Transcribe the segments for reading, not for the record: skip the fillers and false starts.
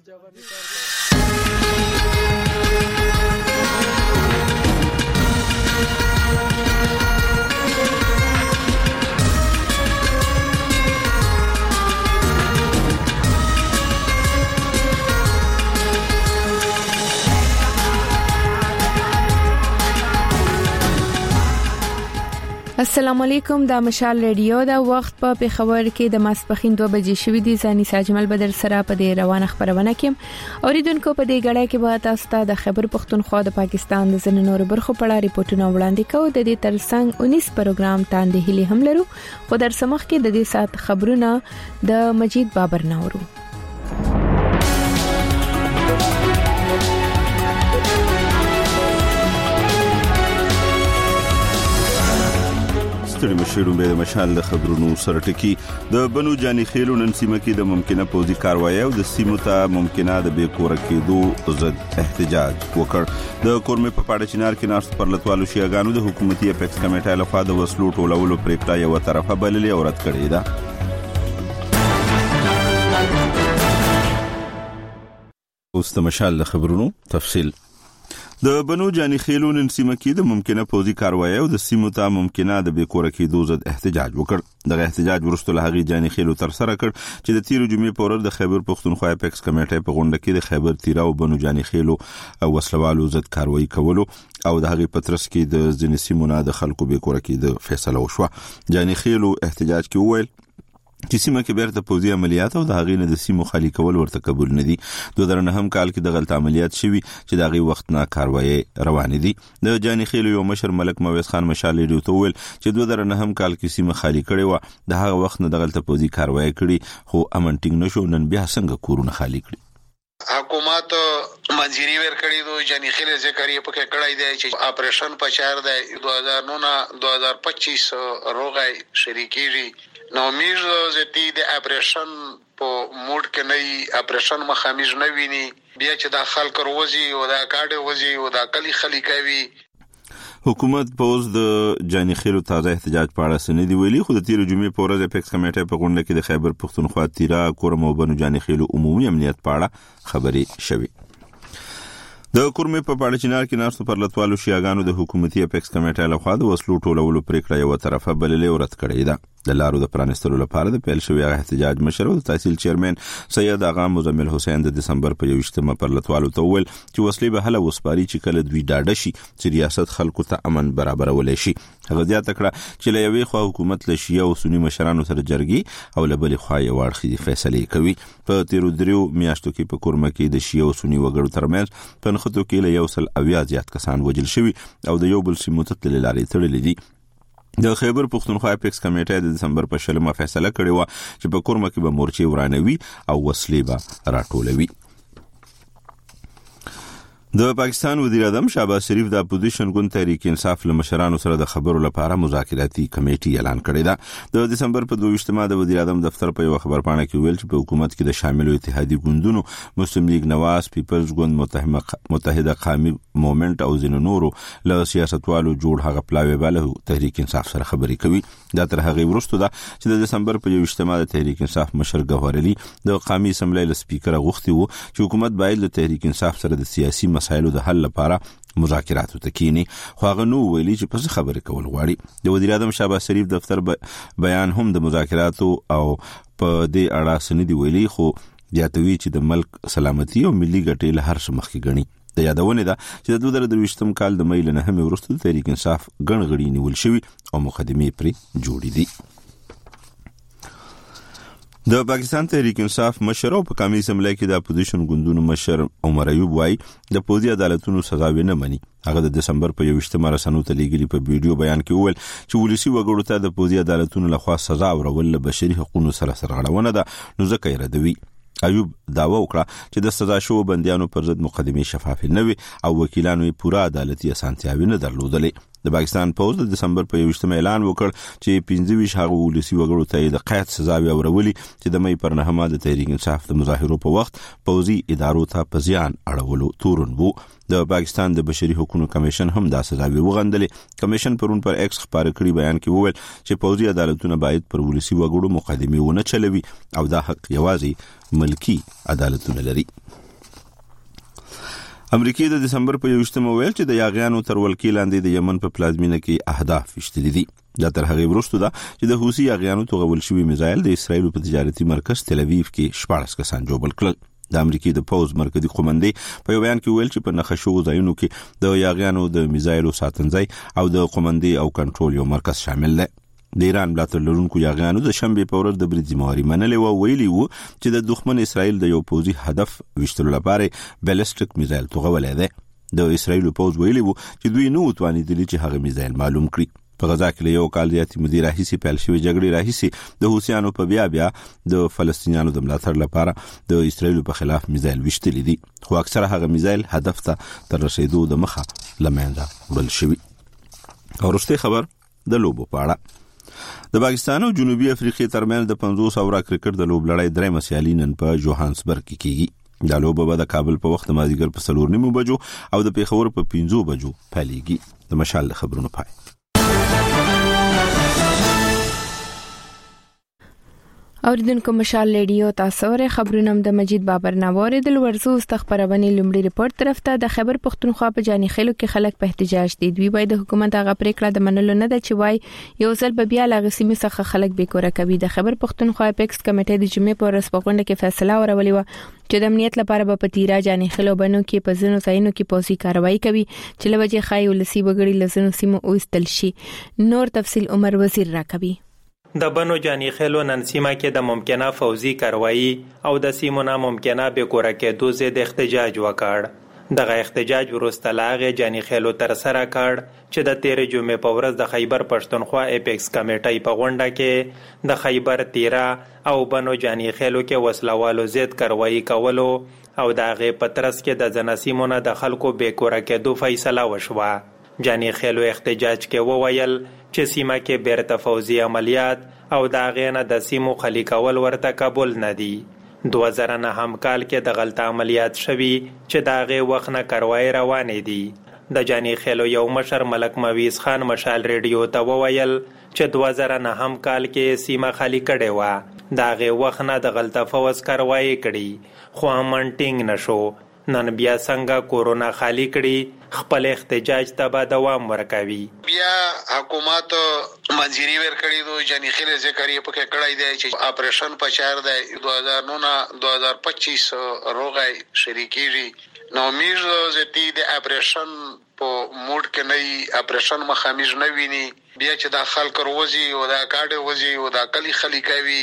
السلام علیکم، دا مشال ریډیو دا وخت په پیښور کې د ماسپخین 2 بجې شوې دي. ځاني ساجمل بدر سره په دې روانه خبرونه کې اوریدونکو په دې غړای کې به تاسو ته د خیبر پختونخوا د پاکستان د ځینو نورو برخو په اړه ریپورتونه وړاندې کوو. د دې ترڅنګ 19 پروګرام تاندې هلي هم لرو، خو در سمخ کې د دې سات خبرونه د مجید بابر نورو. ستړي مشرون به د مشال د خبرونو سره ټکی د بنو جاني خېلو نن سیمه کې د ممکنه پوزي کاروایی او د سیمو ته ممکنه د بې کور کېدو ضد احتجاج وکړ. د کورمه په پاړه چنار کې ناست پر لټوالو شیعاګانو د حکومتي اپیکس کمیټه لخوا د وسلو ټولولو پریکړه یو طرفه بللې او رد کړې ده. اوس د مشال د خبرونو تفصیل. د بنو جاني خېلو نن سیمه کې د ممکنه پوزي کاروایی او د سیمو ته ممکنه د بې کور کېدو ضد احتجاج وکړ. دغه احتجاج وروسته له هغې جاني خېلو تر سره کړ چې د تیر جمعې په ورځ د خیبر پختونخوا اپیکس کمیټه په غونډه کې د خیبر تیرا او بنو جاني خېلو او وسلوالو ضد کاروایی کولو او د هغې پترس کې د ځینې سیمو نه د خلکو بې کور کېدو فیصله وشوه. جاني خېلو احتجاج کې وویل چې سیمه کې بیرته پوزي عملیات او د هغې نه د سیمو خالی کول ورته قبول نه دي. 2009 کال کې د غلط عملیات شوي چې د هغې وخت نه کاروایی روان دي. د جاني خېلو یو مشر ملک مویز خان مشال ریډیو ته وویل چې 2009 کال کې سیمه خالی کړې و، د هغه وخت نه د غلط پوزي کاروایی کړي، خو امن ټینګ نشو. نن بیا څنګه کورونه خالی کړي؟ حکومت منځري ورکړي دو جاني خېلو ذکر یې پکې کړای دی چې اپریشن په 4 دی 2009 2025 روغای شریکيږي. نو امید زتی د اپریشن په موډ کې نه اپریشن مخامخ نه ویني، بیا چې د خلک روزي او د کاډ وزي او د کلی خلی کوي. حکومت پوز د جاني خېلو تازه احتجاج په اړه سندې ویلي، خو د تیر جمعې په ورځ اپیکس کمیټه په غونډه کې د خیبر پختونخوا تیرا کورم او بنو جاني خېلو عمومي امنیت په اړه خبرې شوې. د کورمه په پاړه چنار کې ناست پر لټوالو شیعاګانو د حکومتي اپیکس کمیټه لخوا د وسلو ټولولو پریکړه یو طرفه بللې او رد کړې ده. د لارو د پرانستلو لپاره د پیل شوی احتجاج مشر او د تحصیل چیرمن سید آغا مزمل حسین د دسمبر په 21 پر لټوالو ته ویل چې وسلې به هله وسپاري چې کله دوی ډاډه شي چې ریاست خلکو ته امن برابرولای شي. هغه زیاته کړه چې له یوې خوا حکومت له شیعه او سنی مشرانو سره جرګي او له بلې خوا یې واړخي فیصله کوي. په تیر دریو میاشتو کې په کورمه کې د شیعه او سنی وګړو ترمنځ په نښتو کې له 100 زیات کسان وژل شوي او د یو بل سیمو ته تللاري تړلې دي. د خیبر پختونخوا اپیکس کمیټه د دسمبر په 20 فیصله کړې و چې په کورمه کې به مورچې ورانوي او وسلې به راټولوي. د پاکستان وزیر اعظم شهباز شریف د اپوزیشن ګوند تحریک انصاف له مشرانو سره د خبرو لپاره مذاکراتي کمیټي اعلان کړی ده. د دسمبر په 22 د وزیر اعظم دفتر په یو خبرپاڼه کې ویل چې په حکومت کې د شاملو اتحادي ګوندونو مسلم لیگ نواز، پیپلز ګوند، متحده قومي موومېنټ او ځینو نورو له سیاستوالو جوړ هغه پلاوی باله تحریک انصاف سره خبرې کوي. دا تر هغه وروسته ده چې د دسمبر په 21 د تحریک انصاف مشر ګوهر علي د قومي اسمبلی له سپیکر غوښتي وو چې حکومت باید له تحریک انصاف سره د سیاسي مسایلو د حل لپاره مذاکرات وکړي، خو هغه نو ویلي چې پس خبرې کول غواړي. د وزیر اعظم شهباز شریف دفتر بیان هم د مذاکراتو او په دې اړه سندې ویلي، خو زیاتوي چې د ملک سلامتي او ملي ګټې له هر څه مخکې ګڼي. د یادونه ده چې د 2023 کال د مې له 9 وروسته د تحریک انصاف ګڼ غړي نیول شوي او مقدمې پرې جوړې دي. د پاکستان تحریک انصاف مشر او په قومي اسمبلی کې د اپوزیشن ګوندونو مشر عمر ایوب وايي د پوزي عدالتونو سزا نه مني. هغه د دسمبر په 21 رسنیو ته لیږلي په ویډیو بیان کې وویل چې ولسی وګړو ته د پوزي عدالتونو لخوا سزا ورول له بشري حقوقو سره سرغړونه ده، نو ځکه یې ردوي. ایوب داوا وکړه چې د سزا شو بندیانو پر ضد مقدمې شفاف نه وي او وکیلانو یې پوره عدالتي اسانتیاوي نه درلودلې. د پاکستان پوز د دسمبر په 21 اعلان وکړ چې 25 هغه ولسی وګړو ته د قید سزا ورولي چې د مې پر 9 د تحریک انصاف د مظاهرو په وخت پوزي ادارو ته په زیان اړولو تورن وو. د پاکستان د بشري حقوقو کمیشن هم دا سزا وغندلې. کمیشن پرون پر ایکس خبر کړي بیان کې وویل چې پوزي عدالتونه باید پر ولسی وګړو مقدمې ونه چلوي او دا حق یوازې ملکی عدالتونه لري. امریکا د دسمبر په 28 ویل چې د یاغیانو تر ولکې لاندې د یمن په پلازمینه کې اهداف وشتلي دي. دا تر هغه وروسته ده چې د حوثي یاغیانو توغول شوی میزایل د اسرایل په تجارتي مرکز تل اویو کې 14 کسان جوړ کړل. د امریکا د پوز مرکزی قومندې په یو بیان کې ویل چې په نخښو ځایونو کې د یاغیانو د میزایلو ساتنځای او د قومندې او کنټرول یو مرکز شامل دی. د ایران ملاتړ لرونکو یاغیانو د شنبه په ورځ د برید ذمہواری منلې و ویلي وو چې د دښمن اسرائیل د یو پوزي هدف وشتلو لپاره بالستیک میزایل توغولې ده. د اسرائیل پوز ویلي وو چې دوی نو توانیدلی چې هغه میزایل معلوم کړي. په غزا کې یو کال زیاتې مدیر راهیسي پیل شوی جګړې راهیسي د حوثیانو په بیا د فلسطینیانو د ملاتړ لپاره د اسرائیل په خلاف میزایل وشتلي دي، خو اکثره هغه میزایل هدف ته تر رسیدو د مخه لمنځه وړل شوی. ورسته خبر د لوبو په اړه د پاکستان او جنوبي افریقا ترمنځ د 500 اوره کرکټ د لوب لړۍ درېمه سیالي نن په جوهانسبرګ کې کیږي. دا لوبه به د کابل په وخت مازیګر په 4:30 بجو او د پیښور په 5 بجو پیلېږي. د مشال خبرونه پای. اوریدونکو مشال ریډیو تاسو ور خبرونه د مجید بابر ناوړې د ورزو استخبارونې لومړي ریپورت طرف ته د خیبر پختونخوا په جاني خلو کې خلک په احتجاج دي. دوی باید د حکومت هغه پریکړه د منلو نه ده چې وای یو ځل به بیا لغه سیمه څخه خلک به کور کوي. د خیبر پختونخوا اپیکس کمیټې د جمعې په ورځ په غونډه کې فیصله ورولې و چې د امنیت لپاره به پتیرا جاني خلو بنو کې په ځینو ځایونو کې پولیسي کاروایی کوي چې لوجه خای ولسی وګړي لزنو سیمو اوستل شي. نور تفصیل عمر وزیر راکوي. د بنو جاني خلو نن سیمه کې د ممکنه فوزي کاروایی او د سیمونه ممکنه به کور کې دوزه د احتجاج وکړ. دغه احتجاج وروسته لاغه جاني خلو تر سره کړ چې د 13 جمعې په ورځ د خیبر پښتونخوا اپیکس کمیټې په غونډه کې د خیبر تیرا او بنو جاني خلو کې وسلوالو زیات کاروایی کولو او دغه پترس کې د جنسیمونه د خلکو به کور کې دوه فیصله وشوه. جاني خلو احتجاج کې وویل چې سیمه کې بیرته فوزي عملیات او دا غینه د سیمو خلی کول ورته قبول نه دي. 2009 کال کې د غلط عملیات شوي چې دا غي وخت نه کاروای روانې دي. د جاني خلو یو مشر ملک مویز خان مشال ریډیو ته وویل چې 2009 کال کې سیمه خالی کړي و. دا غي وخت نه د غلط فوز کاروای کړي خو امنټینګ نشو. نن بیا څنګه کورونا خالی کړي خپل احتجاج ته به دوام ورکوي. بیا حکومت منځري ورکړي دو جاني خله ذکر یې پکې کړای دی چې اپریشن په چار دی 2009 2025 روغای شریکيږي نو میږي چې د اپریشن په موډ کې نه اپریشن مخامج نه ویني بیا چې د خلک روزي او د کاډ وزي او د کلی خلی کوي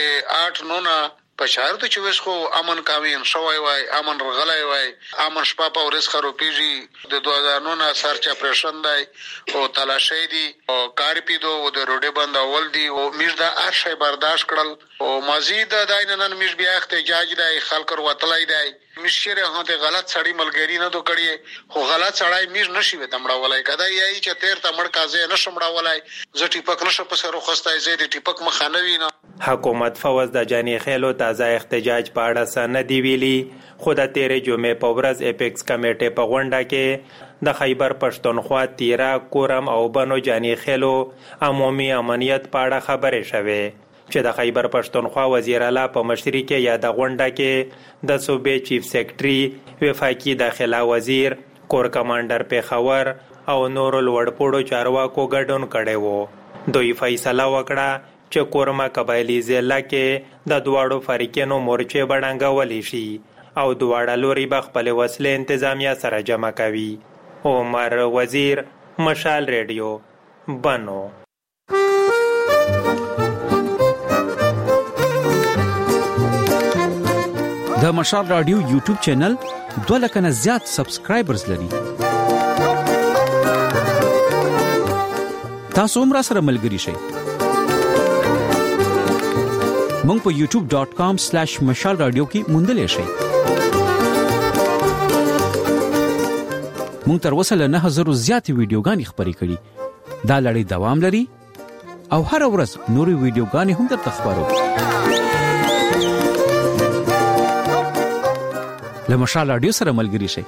8 9 پچار ته چې وسخو امن کاوین شوای وای امن رغلای وای امن شپه په ورځ خروپیږي د 2009 سرچ اپریشن دی او تلاشی دی او کار پیدو او د روډي بند اول دی او میږ د ارشي برداشت کړل او مزید داینن میږ بیا احتجاج دی خلک وروتلای دی مشره هغه غلط سړی ملګری نه دو کړی خو غلط سړی میږ نشي وته مړولای کدا یی چې تیر ته مړ کازه نشمړولای ز ټیپک نشه په سر خوستای زید ټیپک مخانوي نه. حکومت فوز د جاني خلو تازه احتجاج په اړه سند دی ویلي خو د 13 جمعې په ورځ اپیکس کمیټې په غونډه کې د خیبر پښتونخوا تیرا کورم او بنو جاني خلو عمومي امنیت په اړه خبرې شوه چې د خیبر پښتونخوا وزیر اعلی په مشرۍ کې یا د غونډه کې د صوبې چیف سیکریټري وفاقي داخله وزیر کور کمانډر پیښور او نور لوړپوړو چارواکو ګډون کړي وو. دوی فیصله وکړه چې کورما قبایلی ضلع کې د دواړو فریقونو مورچې بډانګولې شي او دواړه لوري به خپل وسلې انتظامیه سره جمع کوي. عمر وزیر مشال ریډیو بنو. د مشال رادیو یوټیوب چینل 2 لک نه زیات سبسکرایبرز لري. تاسو هم را سره ملګري شئ. مونږ په youtube.com/mashalradio کې موندلې شئ. مونږ تر اوسه له 9000 زیات ویډیوګانې خبرې کړې. دا لړۍ دوام لري او هر ورځ نورې ویډیوګانې هم درته خبرو. له مشال رادیو سره ملګري شئ.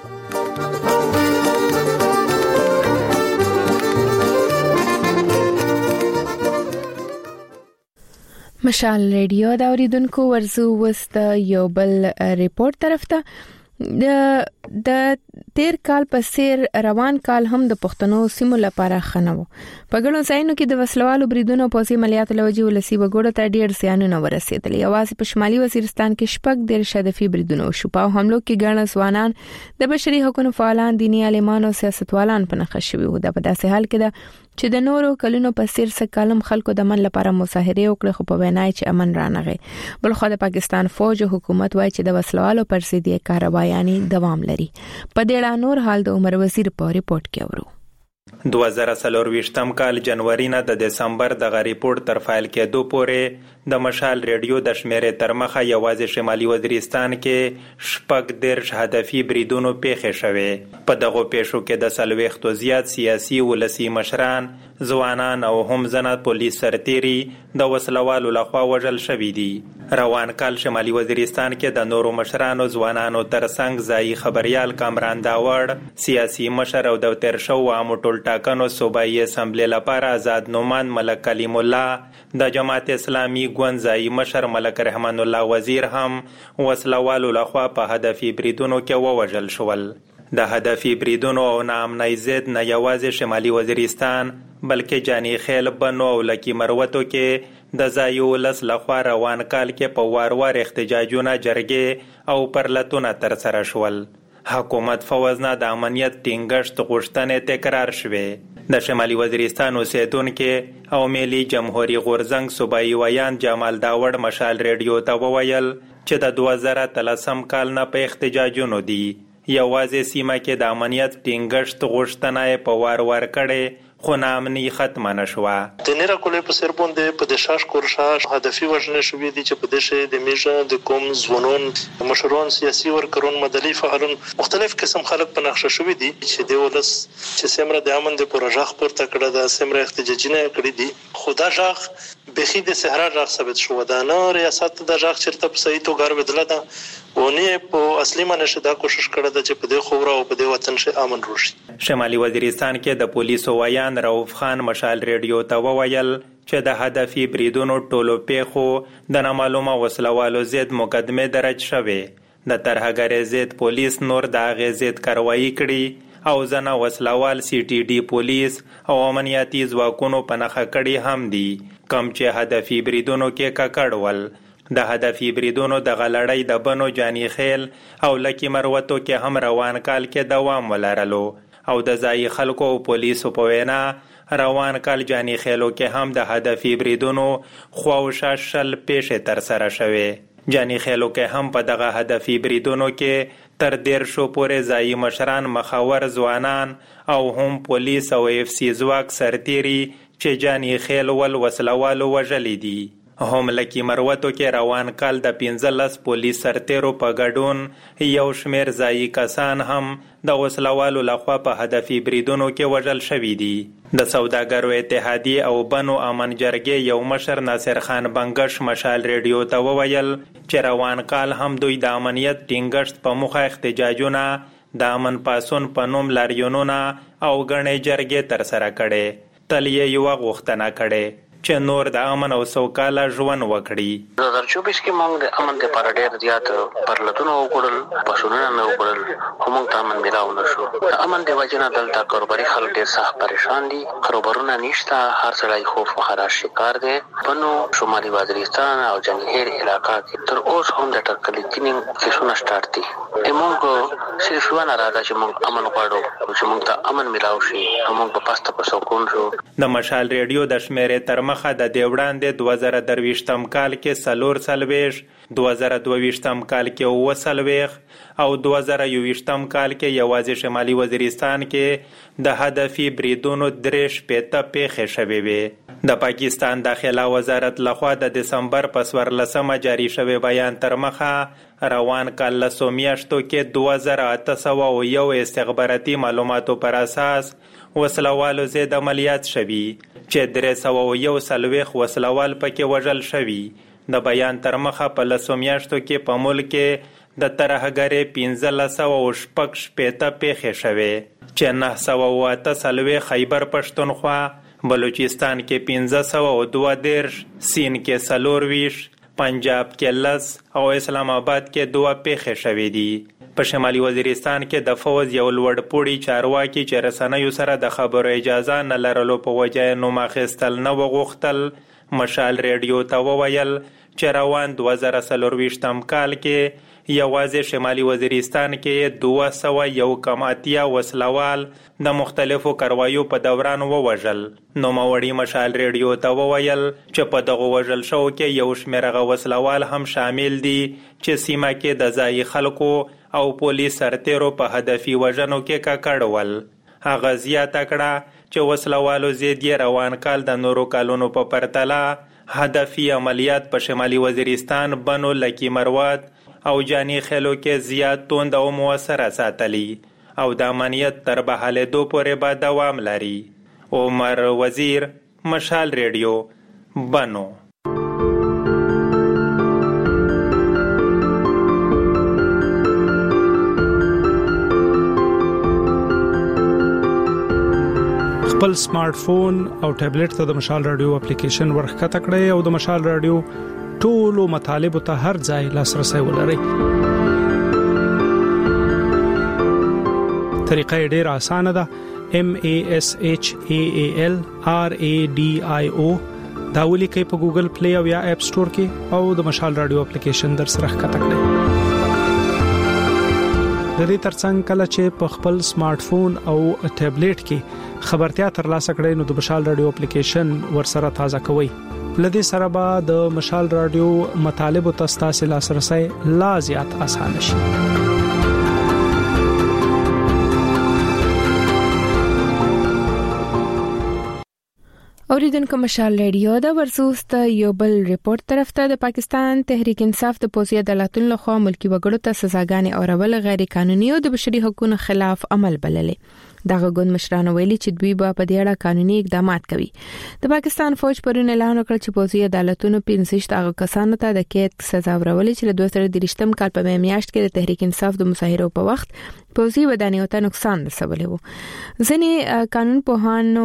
مشال ریډیو دا اوریدونکو ورزو وست یو بل ریپورت طرف ته د تیر کال په سیر روان کال هم د پښتنو سیمو لپاره خنو په ګڼو ځایونو کې د وسلوالو بریدونو په سیمه عملیاتو لوجي ولسی وګړو ته ډیر زیانونه ورسېدل. یوازې په شمالي وزیرستان کې شپږ ډیر شدفي بریدونو شو. په حملو کې ګڼ ځوانان د بشري حقوقو فعالان، دیني عالمان او سیاستوالان په نښه شوي وو. د په داسې حال کې ده چې د نورو کلونو په سیر څخه کلم خلکو د امن لپاره مظاهره وکړه، خو په وینای چې امن رانغی. بل خو د پاکستان فوج او حکومت وایي چې د وسلوالو پر ضد یې کاروایاني دوام لري. په دې اړه نور حال د عمر وزیر په ریپورت کې اورو. 2024 کال جنوري نه د دسمبر د ریپورت تر فایل کېدو پورې د مشال ریډیو د شمیرې تر مخه یوازې شمالي وزیرستان کې شپږ دیرش هدفي بریدونو پیښې شوې. په دغو پیښو کې د 40 زیات سیاسي ولسی مشران، ځوانان او هم زنه پولیس سرتیري د وسلوالو لخوا وژل شوي دي. روان کال شمالي وزیرستان کې د نورو مشرانو، ځوانانو ترڅنګ ځایي خبريال کامران داوړ، سیاسي مشر او د تیر شو عامو ټولټاکنو صوبایي اسمبلی لپاره آزاد نومان ملک کلیم الله، د جماعت اسلامي ګوند ځایي مشر ملک رحمان الله وزیر هم وسلوالو لخوا په هدفي بریدونو کې ووژل شول. د هدفي بریدونو او ناامنۍ ضد نه یوازې شمالي وزیرستان بلکې جانی خیل، بنو او لکی مروتو کې د ځایي ولس لخوا روان کال کې په وار احتجاجونه، جرګې او پرلتونه ترسره شول. حکومت فوز نه د امنیت ټینګښت غوښتنې تکرار شوې. د شمالي وزیرستان اوسیدونکو او ملي جمهوریت غورزنګ صوبایي ویان جمال داوړ مشال ریډیو ته وویل چې د 2013 کال نه په احتجاجونو دي. یوازې سیمه کې د امنیت ټینګښت غوښتنه په وار کړي، خو نامني ختمه نشوه. د نیره کولې په سر باندې په د شاش کورشاش هدفي وژنې شوې دي چې په دې د میژه د کوم ځوانون، مشرون، سیاسي ورکرون، مدني فعالون، مختلف قسم خلک په نقشه شوې دي چې د ولس چې سمره د امن د پروژه پورته کړه، د سمره احتجاجونه کړې دي. خدا ژغ بخي د صحرا ژغ ثابت شو. دا نه ریاست د ژغ چرته په صحیح توګه بدله ده ونی په اصلي معنی شدا کوشش کړه د چې په دې خبره او په دې وطن شه امن روشي. شمالي وزیرستان کې د پولیسو ویان رؤف خان مشال ریډیو ته وویل چې د هدفي بریدونو ټولو پیښو د نامعلومه وسلوالو ضد مقدمه درج شوې. د ترهګر ضد پولیس نور د هغې ضد کاروایی کړي او ځنه وسلوال CTD پولیس او امنیتي ځواکونو په نښه کړي هم دي، کوم چې هدفي بریدونو کې ککړ ول. د هدفي بریدونو د غلړۍ د بنو، جانی خیل او لکی مروتو کې هم روان کال کې دوام ولرلو او د ځایي خلکو او پولیسو په وینا روان کال جانی خیلو کې هم د هدفي بریدونو خواوشا شل پیښې ترسره شوې. جانی خیلو کې هم په دغه هدفي بریدونو کې تر 150 پورې ځایي مشران، مخاور ځوانان او هم پولیس او FC ځواک سرتیري چې جانی خیل ول وسلوالو وژلي دي. هم لکی مروتو کې روان کال د 15 پولیس سرتیرو په ګډون یو شمیر ځایي کسان هم د وسلوالو لخوا په هدفي بریدونو کې وژل شوي دي. د سوداګرو اتحادیې او بنو امن جرګې یو مشر ناصر خان بنگش مشال ریډیو ته وویل چې روان کال هم دوی د امنیت ټینګښت په موخه احتجاجونه، د امن پاسون په نوم لاریونونه او غنې جرګې ترسره کړي. تل یې یو غوښتنه کړي چې نور د امن او سوکاله ژوند وکړي. 2024 کې موږ د امن لپاره ډېر زیات پرلتونه وکړل، پښونونه نه وکړل، همون ته امن ملاو نشو. د امن د وجه نه دلته کاروباري خلک ډېر سخت پریشان دي، کاروبارونه نشته، هر سړی خوف و خراش شکار دی. بنو شمالي وزیرستان او جنگهیر علاقه کې تر اوس هم د ټکلې کینې کیسونه سٹارټ دي. موږ صرف یو نه راځي چې موږ امن غواړو، چې موږ ته امن ملاو شي، موږ په پاسته په سکون شو. د مشال ریډیو د شمیرې تر مخه د دې وړاندې 2023 کال کې 440، 2022 کال کې 40 او 2021 کال کې یوازې شمالي وزیرستان کې د هدفي بریدونو 63 پیښې شوې وې. د پاکستان داخله وزارت لخوا د دسمبر په 14 جاری شوی بیان تر مخه روان کال له میاشتو کې 2801 استخباراتي معلوماتو پر اساس وسلوالو ضد عملیات شوي چې 301 وسلوال پکې وژل شوي. د بیان تر مخه په لسو میاشتو کې په ملک کې د ترهګرۍ 1560 پیښې شوې چې 908 خیبر پښتونخوا، بلوچستان کې 1532، سین کې 24، پنجاب کې 10 او اسلام آباد کې 2 پیښې شوې دي. په شمالي وزیرستان کې د فوز یو لوړپوړي چارواکي چې رسنیو سره د خبرو اجازه نه لرلو په وجه نوم اخیستل نه وغوښتل مشال ریډیو ته وویل چې روان 2024 کال کې یوازې شمالي وزیرستان کې 201 وسلوال د مختلفو کاروایو په دوران ووژل. نوموړي مشال ریډیو ته وویل چې په دغه وژل شو کې یو شمېر وسلوال هم شامل دي چې سیمه کې د ځایي خلکو او پولیس سرتیرو په هدفي وژنو کې ککړ ول. هغه زیاته کړه چې وسلوالو زیات روان کال د نورو کالونو په پرتله هدفي عملیات په شمالي وزیرستان بنو لکی مروت او جانی خیلو کې زیات توند او موثر ساتلی او د امنیت تر بحالېدو پورې به دوام لري. عمر وزیر، مشال ریډیو، بنو. خپل سمارټ فون او ټابلیټ ته د مشال رادیو اپلیکیشن ورخته کړئ او د مشال رادیو ټولو مطالب ته هر ځای لاسرسي ولرئ. طریقه ډېره اسانه ده. MASHAAL RADIO دا ولیکئ په ګوګل پلی او یا اپ سٹور کې او د مشال رادیو اپلیکیشن در سره ښکته کړئ. د دې ترڅنګ کله چې په خپل سمارټ فون او ټابلیټ کې خبرتیا ترلاسه کړئ نو د مشال رادیو اپلیکیشن ورسره تازه کوئ. لدې سره به د مشال رادیو مطالب او تاسو لاسرسي لا زیات آسان شي. اوریدونکو مشال ریډیو دا ورسوست یو بل ریپورت طرف ته د پاکستان تحریک انصاف د پولیسي عدالتونو لخوا ملکی وګړو ته سزاګانې اورول غیر قانوني او د بشري حقوقو خلاف عمل بللې. دغه ګوند مشران ویلي چې دوی به په دې اړه قانوني اقدامات کوي. د پاکستان فوج پرون اعلان وکړ چې پولیسي عدالتونو 15 هغه کسانو ته د قید سزا ورولې چې له 2023 کال په میاشت کې د تحریک انصاف د مظاهرو په وخت پولیسي ودانیو ته نقصان رسولی وو. ځینې قانون پوهانو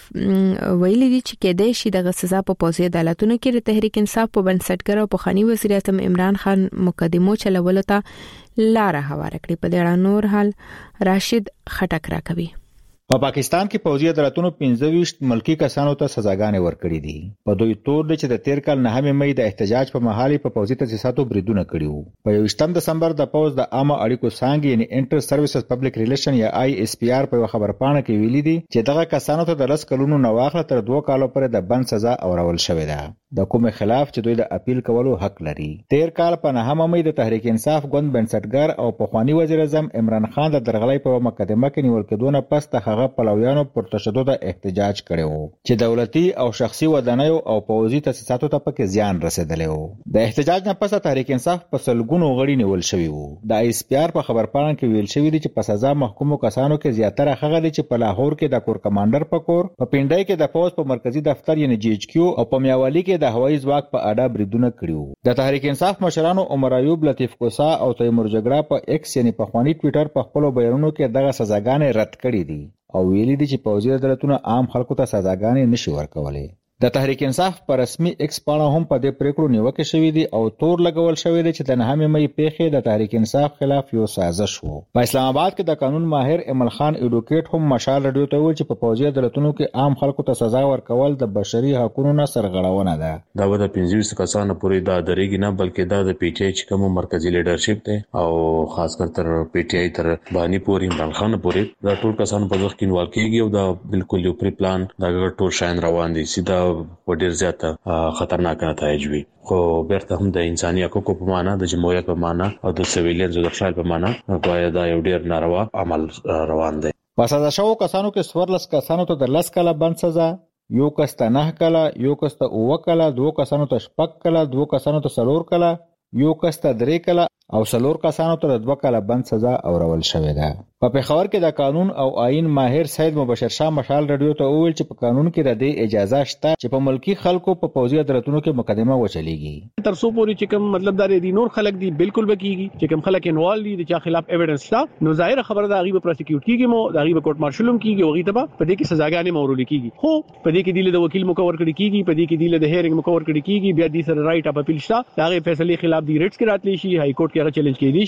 ویلي دي چې کېدای شي دغه سزا په پولیسي عدالتونو کې د تحریک انصاف په بنسټګر او پخوانی وزیر اعظم عمران خان مقدمو چلولو ته لاره هواره کړې. په دې اړه نور حال راشد خټک راکوي. په پاکستان کې پوځي عدالتونو 25 ملکی کسانو ته سزاګانې ورکړې دي. په دوی تور دي چې د 13 کال 9 مې د احتجاج په مهال په پوځي تاسیساتو بریدونه کړي وو. په 21 دسمبر د پوز د عامه اړیکو څانګې یعنی انټر سرویسز پبلک ریلیشن یا ISPR په خبرپاڼه کې ویلي دي چې دغه کسانو ته د 10 کلونو نه واخله تر 2 کالو پورې د بند سزا اورول شوې ده. د کوم خلاف چې دوی د اپیل کولو حق لري. 13 کال په 9 مې د تحریک انصاف ګوند بنسټګر او پخوانی وزیر اعظم عمران خان د درغلۍ په مقدمه کې نیول کېدونه پس ته هغه پلویانو پر تشدد احتجاج کړي وو چې دولتي او شخصي ودانیو او پوځي تاسیساتو ته پکې زیان رسیدلی وو. د احتجاج نه پس تحریک انصاف په سلګونو غړي نیول شوی وو. د ISPR په خبرپاڼه کې ویل شوی دی چې په سزا محکومو کسانو کې زیاتره هغه دي چې په لاهور کې د کور کمانډر په کور، په پنډای کې د پوز په مرکزی دفتر یعنی GHQ او په میاوالی کې د هوایي ځواک په اډه بریدونه کړي وو. د تحریک انصاف مشرانو عمر ایوب، لطیف کوسا او تیمور جګړه په X یعنی په خواني ټوئیټر په خپل بیانونو کې دغه سزاګانې رد کړې دي او ویلي دي چې پوځي عدالتونه عام خلکو ته سزاګانې نشي ورکولای. د تحریک انصاف پر رسمي X پاڼه هم په دې پریکړو نیوکه شوې دي او تور لګول شوې دي چې د 9 مې پیښې د تحریک انصاف خلاف یو سازش وو. په اسلام آباد کې د قانون ماهر امل خان ایډوکیټ هم مشال رادیو ته ویل چې په پوځي عدالتونو کې عام خلکو ته سزا ورکول د بشري حقوقو نه سرغړونه ده. دا د 25 کسانو پورې دا درېږي نه بلکې دا د PTI چې کوم مرکزی لیډرشپ دی او خاص کر تر PTI تر بانی پورې عمران خان پورې دا ټول کسانو په ځخ کې انوال کېږي او دا بالکل یو پری پلان دا ټول شاین روان دي. سیده ډیر زیاته خطرناک نتایج وي. خو بیرته هم د انساني حقوقو په معنا، د جمهوریت په معنا او د سویلینز د خلل په معنا غواړي دا یو ډیر ناروا عمل روان دی. په سزا شو کسانو کې 14 کسانو ته د 10 کاله بند سزا، یو کس ته 9 کاله، یو کس ته 9 کاله، 2 کسانو ته 6 کاله، 2 کسانو ته 4 کاله، یو کس ته 3 کاله او 4 کسانو ته 2 کاله بند سزا اورول شوې ده. په پېښور کې د قانون او آئین ماهر سید مبشر شاه مشال رادیو ته وویل چې په قانون کې د دې اجازه شته چې په ملکی خلکو په پوځي عدالتونو کې مقدمه وچلېږي. تر څو پورې چې کوم مطلب دا دی نور خلک دي بالکل بکیږي چې کوم خلک انوال دي چې خلاف ایویډنس تا نو ظاهر خبره دا غیبه پروسیکیوټ کیږي مو دا غیبه کورټ مارشلوم کیږي او غیبه په دې کې سزاګانې مورول کیږي. خو په دې کې د وکیل مکور کړي کیږي، په دې کې د هیرینګ مکور کړي کیږي، بیا د سره رائټ اپ اپیل شته دا غي فیصله خلاف دی ریټس کې راتلی شي، های کورټ کې هغه چیلنج کېدی شي.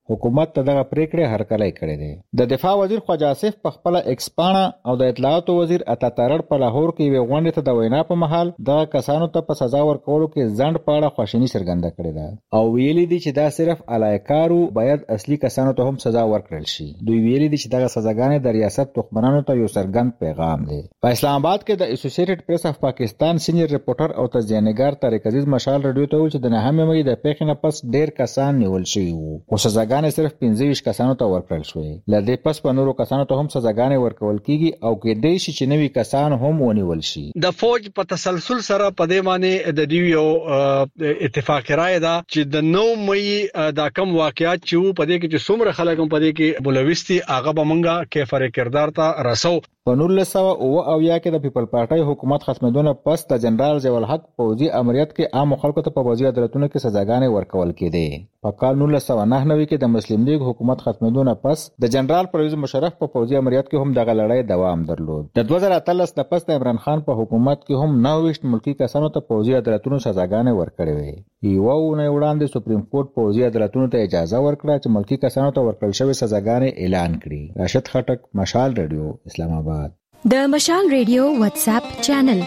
حکومت ته دغه پریکړه هرکلی کړې ده. د دفاع وزیر خواجه آصف په خپل ایکس پاڼه او د اطلاعاتو وزیر عطا ترړ په لاهور کې یو غونډه ته د وینا په محل د کسانو ته په سزا ورکولو کې ځند پاړه خوشنی څرګنده کړې ده او ویلي دي چې دا صرف الایکارو باید اصلي کسانو ته هم سزا ورکړل شي. دوی ویلي دي چې دغه سزاګانې د ریاست دښمنانو ته یو څرګند پیغام دی. په اسلام آباد کې د اسوسییټډ پریس اف پاکستان سینیئر ریپورټر او تجزیه‌نګار طارق عزیز مشال رادیو ته ویل چې د 9 مې د پیښې نه پس ډېر کسان نیول شوي وو او سزاګانې صرف 25 کسانو ته ورکړل شوې. لدې پس په نورو کسانو ته هم سزاګانې ورکول کیږي او کېدای شي چې نوي کسان هم ونیول شي. د فوج په تسلسل سره په دې باندې د دیو اتفاق رائے دا چې د 9 مې دا کم واقعیات چې په دې کې چې څومره خلک په دې کې بلويستي هغه به مونږه کیفر کردار ته رسو. په 1979 کې د پیپل پارټي حکومت ختمېدونه پس د جنرال ضیاء الحق پوځي امریت کې عام خلکو ته په پوځي عدالتونو کې سزاګانې ورکول کېدې. په کال 1999 کې د مسلم لیگ حکومت ختمېدونه پس د جنرال پرویز مشرف په پوځي امریت کې هم دغه لړۍ دوام درلود. د 2013 نه پس د عمران خان په حکومت کې هم 29 ملکی کسانو ته پوځي عدالتونو سزاګانې ورکړې وې. یو نه وړاندې سپریم کورټ پوځي عدالتونو ته اجازه ورکړه چې ملکی کسانو ته ورکړل شوی سزاګانې اعلان کړي. راشد خټک، مشال رادیو، اسلام آباد. د مشال ریډیو واتس اپ چینل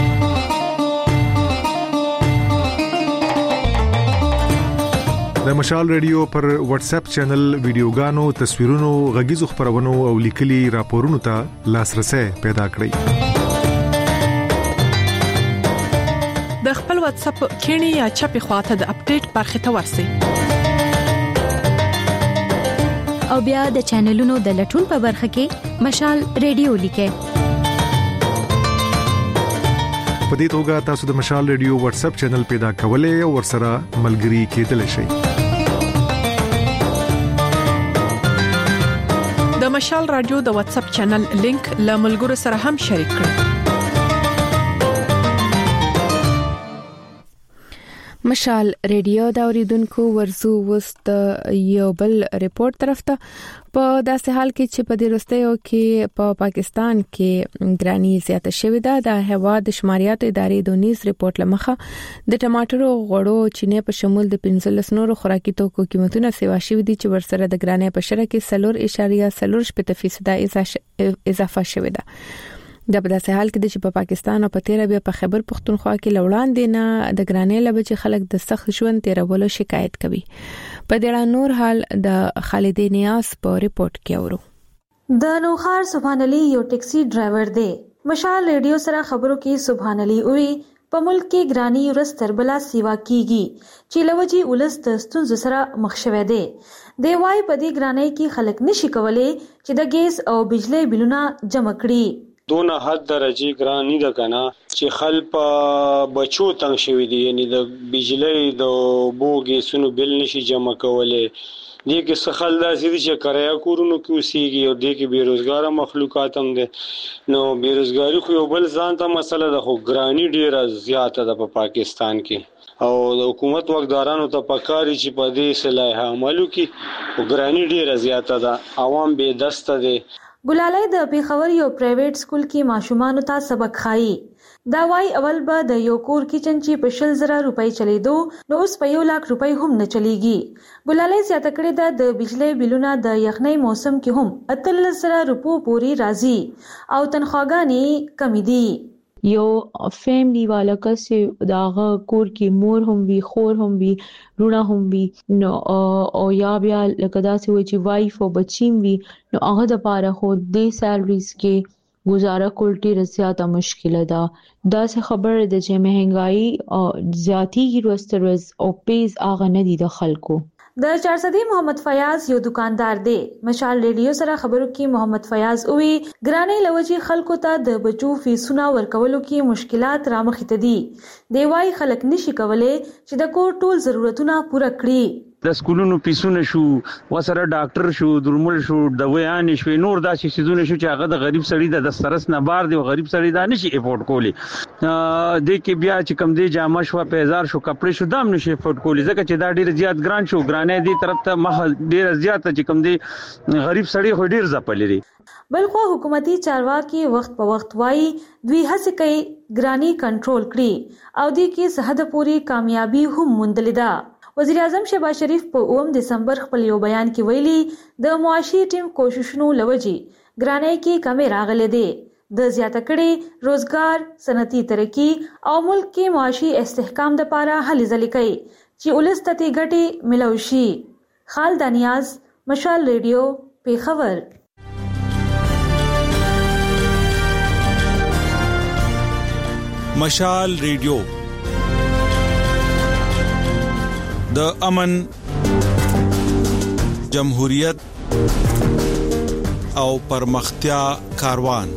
د مشال ریډیو پر واتس اپ چینل ویډیوګانو، تصویرونو، غږیزو خبرونو او لیکلي راپورونو ته لاسرسي پیدا کړئ. د خپل واتس اپ کینی یا چپی خواته د اپډیټ برخه ته ورسئ او بیا د چینلونو د لټون په برخه کې مشال ریډیو لیکه. په دې توګه تاسو د مشال ریډیو واتس اپ چینل پیدا کولای او ورسره ملګري کېدلی شئ. د مشال رادیو د واتس اپ چینل لینک له ملګرو سره هم شریک کړئ. مشال ریډیو دا اوریدونکو ورزو وست یو بل ریپورت طرف ته په داسې حال کې چې په دې وروستیو کې په پاکستان کې ګرانی زیاته شوې ده. د هوا د شماریات ادارې د نیز ریپورت لمخه د ټماټرو، غوړو، چینه په شمول د 15 نورو خوراکي توکو قیمتونه سیوا شوې دي چې ورسره د ګرانی په شرکت کې 4.08% اضافه شوې ده. د په داسې حال کې چې په پاکستان او په تیر بیا په خیبر پختونخوا کې لوړان دي نه د ګرانې لبه چې خلک د سخت ژوند تیرولو شکایت کوي. په دې اړه نور حال د خالد نیاز په ریپورت کې اورو. د نوخار سبحان علي یو ټیکسي ډرایور دی. مشال ریډیو سره خبرو کې سبحان علي وی په ملک کې ګرانی ورستر بلا سیوا کیږي چې لوجي ولست ستونزو سره مخ شوه دی. دی وايي په دې ګرانۍ کې خلک نشي کولای چې د ګیس او بجلی بلونه جمع کړي. دونه حد درجه ګرانی ده کنه چې خلک بچو تنگ شوی دي، یعنی د بجلی د بوګي سونو بل نشي جمع کولای. دې کې سخل داسې دي چې کرایه کورونو کې اوسېږي او دې کې بیروزګار مخلوقات هم دي. نو بیروزګاری خو یو بل ځان ته مسله ده، خو ګرانی ډیره زیاته ده په پاکستان کې او د حکومت وګدارانو ته پکاري چې په دې صلاح عملو کې ګرانی ډیره زیاته ده، عوام بے دسته دي. ګلالۍ د پیښور یو پرایویټ سکول کې ماشومانو ته سبق خایي. دا وايي اول به د یو کور کچن چې په 100,000 روپۍ چلیدو نو اوس په 1 لک روپۍ هم نه چلیږي. ګلالۍ زیاته کړې ده د بجلی بلونه د یخنۍ موسم کې هم 13,000 روپو پوري راځي او تنخواګانې کمی دي. یو فیملی والا کس داغه کور کې مور هم وی، خور هم وی، رونه هم وی، نو او یا بیا لکه داسې وای چې وایف او بچیم وی، نو هغه د پاره خو د سیلریز کې گزاره کول ډیره زیاته مشکله ده. دا څه خبره ده چې مهنګای او زیاتی ورسترز او پیز هغه نه دي د خلکو. د 400 محمد فیاض یو دکاندار دی. مشال ریډیو سره خبرو کې محمد فیاض وی ګرانې لوجي خلکو ته د بچو فیسونه ورکولو کې مشکلات رامخې ته دي. دی وايي خلک نشي کولای چې د کور ټول ضرورتونه پوره کړي. د سکولونو پیسونه شو، وسره ډاکټر شو، درمل شو، دویان شو، نور داسې شیزونه شو چې هغه د غریب سړی د دسترس نه بار دی او غریب سړی دا نشي افورد کولی. د کې بیا چې کم دی جامه شو، پیزار شو، کپڑے شو، دام نشي افورد کولی ځکه چې دا ډیر زیات ګران شو. ګرانې دی طرف ته مخ ډیر زیات چې کم دی غریب سړی خو ډیر ځپلې دی. بلخو حکومتي چارواکي وخت په وخت وایي دوی هڅه کوي ګرانی کنټرول کړي او دې کې صحت پوری کامیابی هم موندلې ده. وزیر اعظم شهباز شریف په 9 دسمبر خپل یو بیان کې ویلي د معاشي ټیم کوششونو لوجي ګرانۍ کې کمی راغلي دي د زیاته کړي روزګار صنعتي ترقی او ملک کې معاشي استحکام د لپاره هلې ځلې کوي چې ولس ته ګټې ملو شي. خالد نیاز، مشال ریډیو، پیښور. مشال ریډیو د امن، جمهوریت او پرمختیا کاروان.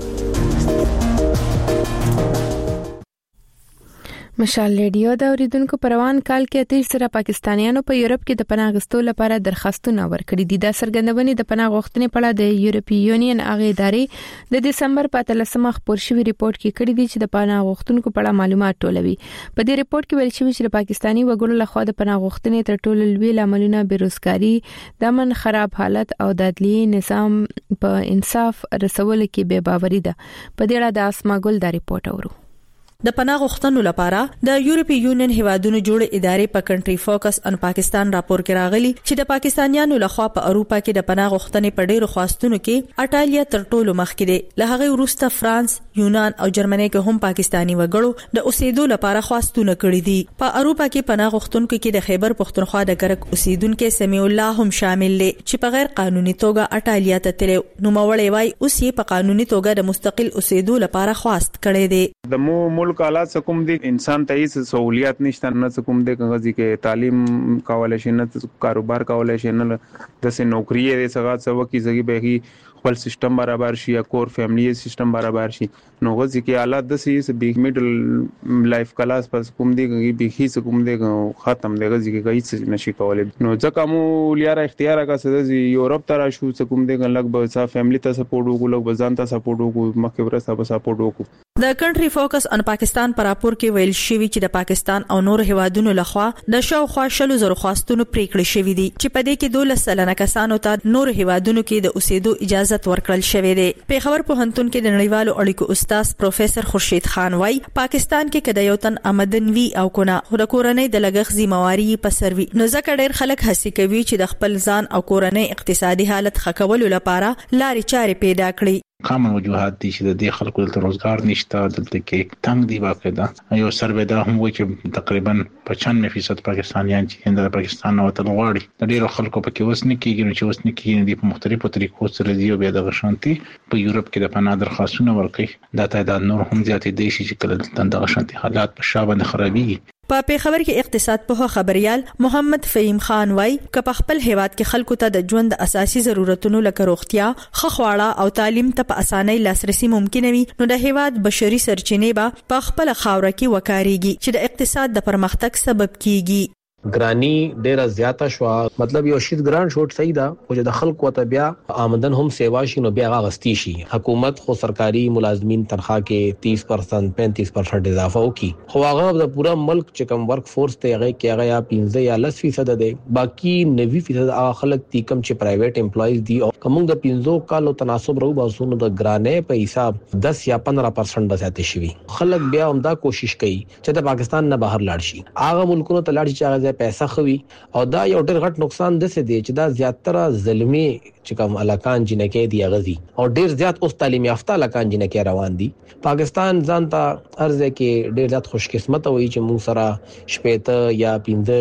مشال ریډیو د اوریدونکو پروان کال کې 30 سره پاکستانیانو په یورپ کې د پناه غوښتلو لپاره درخواستونه ورکړي دي. د سرګندونې د پناه غوښتنې په اړه د یورپی یونین هغه ادارې د دسمبر په 13 خبر شوی ریپورت کې کړی دی چې د پناه غوښتونکو په اړه معلومات ټولوي. په دې ریپورت کې ویل شوی چې د پاکستانی وګړو لخوا د پناه غوښتنې تر ټولو لوی لاملونه بیروزګاری، د امن خراب حالت او د عدلي نظام په انصاف رسولو کې بے باوري ده. په دې اړه د اسما ګل دا ریپورت اورو. د پناه غوښتنو لپاره د یورپی یونین هیوادونو جوړ ادارې په کنټری فوکس ان پاکستان راپور کې راغلي چې د پاکستانیانو لخوا په اروپا کې د پناه غوښتنې په ډیرو خواستونو کې اټالیا تر ټولو مخکې دی. له هغه وروسته فرانس، یونان او جرمني کې هم پاکستانی وګړو د اوسېدو لپاره خواستونه کړي دي. په اروپا کې پناه غوښتونکو کې د خیبر پختونخوا د ګرک اوسیدونکو سمیع الله هم شامل دي چې په غیر قانوني توګه اټالیا ته تللی. نو مولوی وای اوس یې په قانوني توګه د مستقل اوسېدو لپاره خواست کړي دي. د ملک حالات کوم دي انسان ته هیڅ سہولیات نشته، نه کوم دي کغزي کې تعلیم کولای شي، نه کاروبار کولای شي، نه د سه نوکری دې څنګه څو کې زګي به خپل سیستم برابر شي یا کور فیملی سیستم برابر شي. نو غزي کې حالات د سه بیگ میډل لایف کلاس پس کوم دي کې به هیڅ کوم دي ختم دی غزي کې هیڅ نشي کولای. نو ځکه مو لیاره اختیار کا سده یورپ تر شو کوم دي لګ به صاحب فیملی ته سپورټ وکړو، لګ بزان ته سپورټ وکړو، مخکې ورسره به سپورټ وکړو. د کنټری فوکس ان پاکستان پر راپور کې ویل شوی چې د پاکستان او نور هیوادونو لخوا د شاوخوا 100,000 خواستونو پریکړې شوې دي چې په دې کې 12 سلنه کسانو ته نور هیوادونو کې د اوسېدو اجازه ورکړل شوې ده. پیښور پوهنتون کې د نړیوالو اړیکو استاد پروفیسور خورشید خان وای پاکستان کې کډه یو تن آمدن وی او کونه د کورنۍ د لګښ ذمہواری په سروي. نو ځکه ډېر خلک هڅه کوي چې د خپل ځان او کورنۍ اقتصادي حالت ښه کولو لپاره لارې چارې پیدا کړي. کامن وجوهات دي چې د دې خلکو د روزګار نشته، دلته کې تنگ دی. واقعا یو سروې دا هم وایي چې تقریبا 95% پاکستانیان چې د پاکستان نه وطن غواړي، د ډیرو خلکو په کې وسنه کېږي، نو چې وسنه کېږي د مختلفو طریقو سره دی او بیا د غشانتي په یورپ کې د پناه درخواستونه ورکړي. دا تعداد نور هم زیاتې دي چې کله د غشانتي حالات په شابه نه خرابېږي. په پیښور کې اقتصاد په خبريال محمد فهیم خان وای ک په خپل هیواد کې خلکو ته د ژوند اساسي ضرورتونو لکه روغتیا، خخواړه او تعلیم ته په اسانۍ لاسرسي ممکن وي، نو د هیواد بشري سرچینې به په خپل خاور کې وکاريږي چې د اقتصاد د پرمختګ سبب کیږي. ګرانی ډیره زیاته شو، مطلب یو شید ګران شوټ صحیح ده او چې د خلکو ته بیا آمدن هم سیوا شي نو بیا غاغستی شي. حکومت خو سرکاري ملازمین تنخواه کې 30% 35% اضافه وکي، خو هغه د پورا ملک چې کوم ورک فورس ته هغه کې هغه یا 15 یا 10% ده، باقي 90% هغه خلک دي کوم چې پرایویټ امپلایز دي او کوم د 15 کالو تناسب راو باسونو د ګرانې په حساب 10 یا 15% زیات شي. خلک بیا هم دا کوشش کوي چې د پاکستان نه بهر لاړ شي، هغه ملکونو ته لاړ شي چې پیسې خوي. او دا یو ډېر غټ نقصان ده چې چې دا زیاتره ظلمي چې کوم علاقان جنکې دی غزي او ډېر زیات اوس تعلیم یافته علاقان جنکې روان دي. پاکستان ځانته ارزه کې ډېر زیات خوش قسمت وي چې موږ سره شپېته یا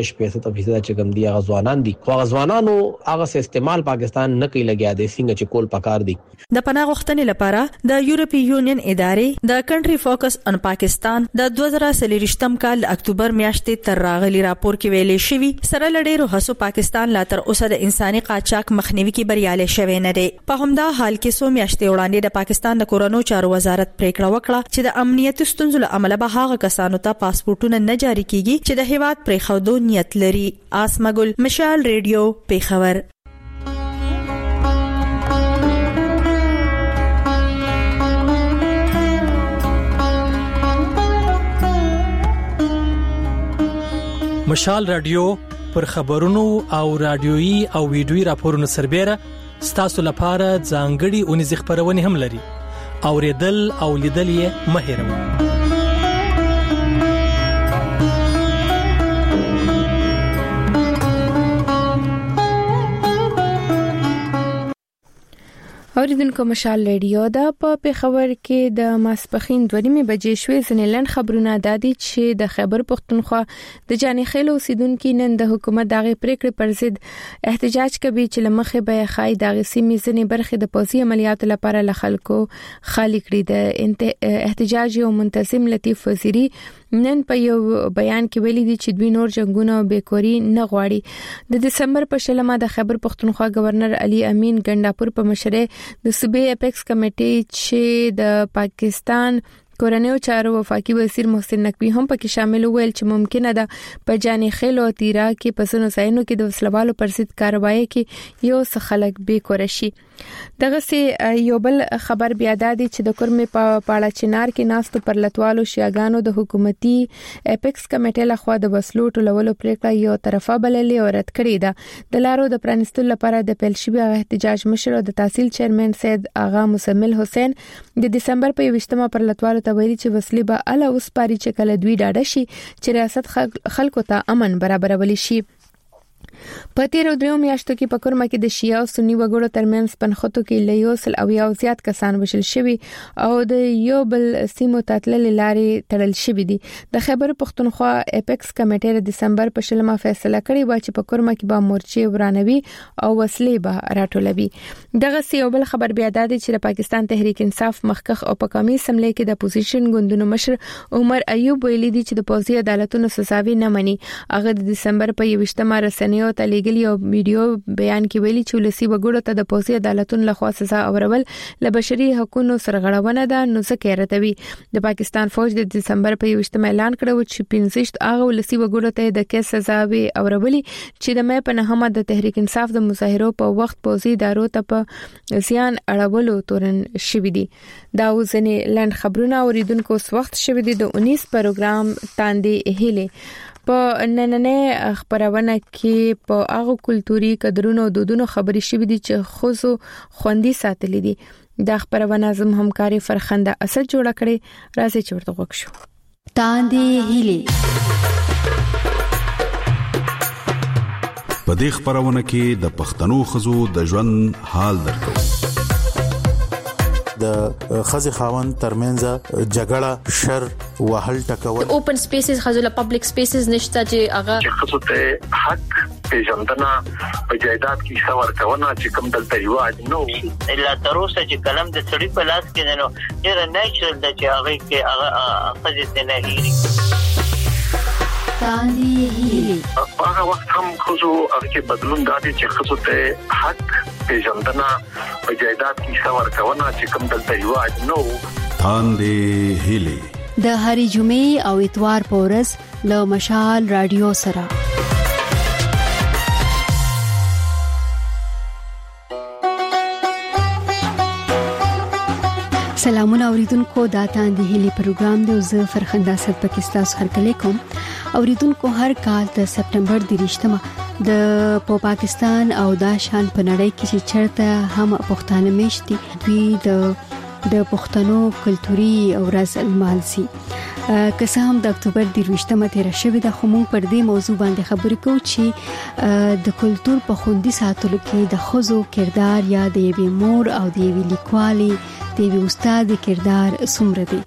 15% چې کوم دی غزوانان دي، خو غزوانانو هغه استعمال پاکستان نه کوي لګیا دي څنګه چې کول پکار دي. د پناه غوښتنې لپاره د یورپی یونین ادارې د کنټری فوکس ان پاکستان د 2023م کال اکتوبر میاشتې تر راغلي راپور کې ویلي شوی سره لډېرو هڅو پاکستان لا تر اوسه د انساني قاچاق مخنیوي کې بریالي شوی نه دی. په همدا حال کې سو میاشتې وړاندې د پاکستان د کورونو چارو وزارت پریکړه وکړه چې د امنیتي ستونزو له امله به هغه کسانو ته پاسپورتونه نه جاری کیږي چې د هیواد پرې خودو نیت لري. اسما ګل، مشال ریډیو، پیښور. مشال رادیو پر خبرونو او رادیويي او ویډیويي راپورونو سربېره ستاسو لپاره ځانګړي اونیز خبرونه هم لري. اوریدل او لیدل یې مه هېروئ. اوریدونکو مشال ریډیو دا په پیښور کې د ماسپخین 2:30 بجې شوې ځنلن خبرونه دادي چې د خیبر پختونخوا د جاني خیل اوسیدونکو نن د حکومت دغه پریکړې پر ضد احتجاج کوي چې لمخې به خای دغه سیمې ځنې برخې د پوزي عملیاتو لپاره ل خلکو خالی کړي. د احتجاج یو منتظم لطیف وزیری نن په یو بیان کې ویلي دي چې دوی نور جنگونه او بیکوري نه غواړي. د دسمبر په شلمه د خیبر پختونخوا گورنر علي امین ګنداپور په مشرۍ د صوبې اپیکس کمیټې چې د پاکستان کورنیو چارو وفاقي وزیر محسن نقوی هم پکې شامل ویل چې ممکنه ده په جاني خیل او تیرا کې پسونو ساينو کې د وسلوالو پر ضد کاروایی کې یو څه خلک به کورشي. دغه سي یو بل خبر بیا دادي چې د کورمې په پاړه چنار کې ناستو پر لټوالو شیاګانو د حکومتي اپیکس کمیټې لخوا د وسلو ټولولو پریکړه یو طرفه بللې او رد کړې ده. د لارو د پرانستلو لپاره د پیلشبي احتجاج مشر او د تحصیل چیرمن سید آغا مسمل حسین د دسمبر په 20مه پر لټوالو ویلي چې وسلې به اله اوس پاري چې کله دوی ډاډه شي چې ریاست خلکو ته امن برابرولي شي. په تیرو درو میاشتو کې په کورما کې د شیعه او سنی وګړو ترمنځ پنخوتو کې لیوسل او یو زیات کسان وشل شوی او د یو بل سیمو تاتلل لارې تړل شوی دي. د خیبر پختونخوا اپیکس کمیټې د دسمبر په شلمه فیصله کړې و چې په کورما کې به مورچې ورانوي او وسلې به راټولوي. دغه یو بل خبر بیا دادي چې د پاکستان تحریک انصاف مخکخ او په قومي سملې کې د اپوزیشن ګوندونو مشر عمر ایوب ویلي دي چې د پوزي عدالتونو سزاوي نه مني. هغه د دسمبر په 20مه رسنیو ته لیګلی او ویډیو بیان کې ویلي چې ولسی وګړو ته د پوزي عدالتونو لخوا سزا اورول ل بشري حقوقو سرغړونه ده نو څه راتوي. د پاکستان فوج د دسمبر په 20مه اعلان کړو چې 15 هغه ولسی وګړو ته د کې سزا وی اورولي چې د مې په نهمه د تحریک انصاف د مظاهرو په وخت پوزي ادارو ته په زیان اړولو تورن شوې دي. دا وزنه لند خبرونه اوریدونکو وخت شوې دي د 19 پروګرام تاندې هله په نننې خبرونه کې په هغه کلتوري قدرونو او دودونو خبرې شوې دي چې خوځو خوندي ساتلې دي. دا خبرونه زم همکاري فرخنده اسد جوړ کړي. راځي چې ورته وښیو. تاندې هلي په دې خبرونه کې د پښتنو خزو د ژوند حال درکو. د خزي خاوند ترمنځ جګړه شر وهل ټکول اوپن سپیسز خزله پبلک سپیسز نشته چې هغه خصوص ته حق پیژندنه په جایداد کې څور کونه چې کوم دلته یو نو الا تر اوسه چې کلم د سړي په لاس کې نو ډیر نېچرل د چې هغه کې هغه خزه نه هېري. هغه وخت هم خصوص هغه بدلون دادي چې خصوص ته حق پیژندنه په جایداد کې څور کونه چې کوم دلته یو نو تاندې هلي د هری جمعې او اتوار په ورځ له مشال رادیو سره. سلامونه اوریدونکو دا تاندې هلي پروګرام دی. زه فرخنده اسد پاکستان سره کلی کوم. اوریدونکو هر کال د سپټمبر 30مه د پاکستان او د شان په نړۍ کې چې چرته هم پښتانه میشتي دوی د پښتنو کلتوري او ورځ المالسي که هم د اکتوبر 30مه تیر شوې د خمون پر دې موضوع باندې خبرې کوو چې د کلتور په خوندي ساتلو کې د خزو کردار یا د یوې مور او د یوې لیکوالي د یوې استاد کردار څومره دی.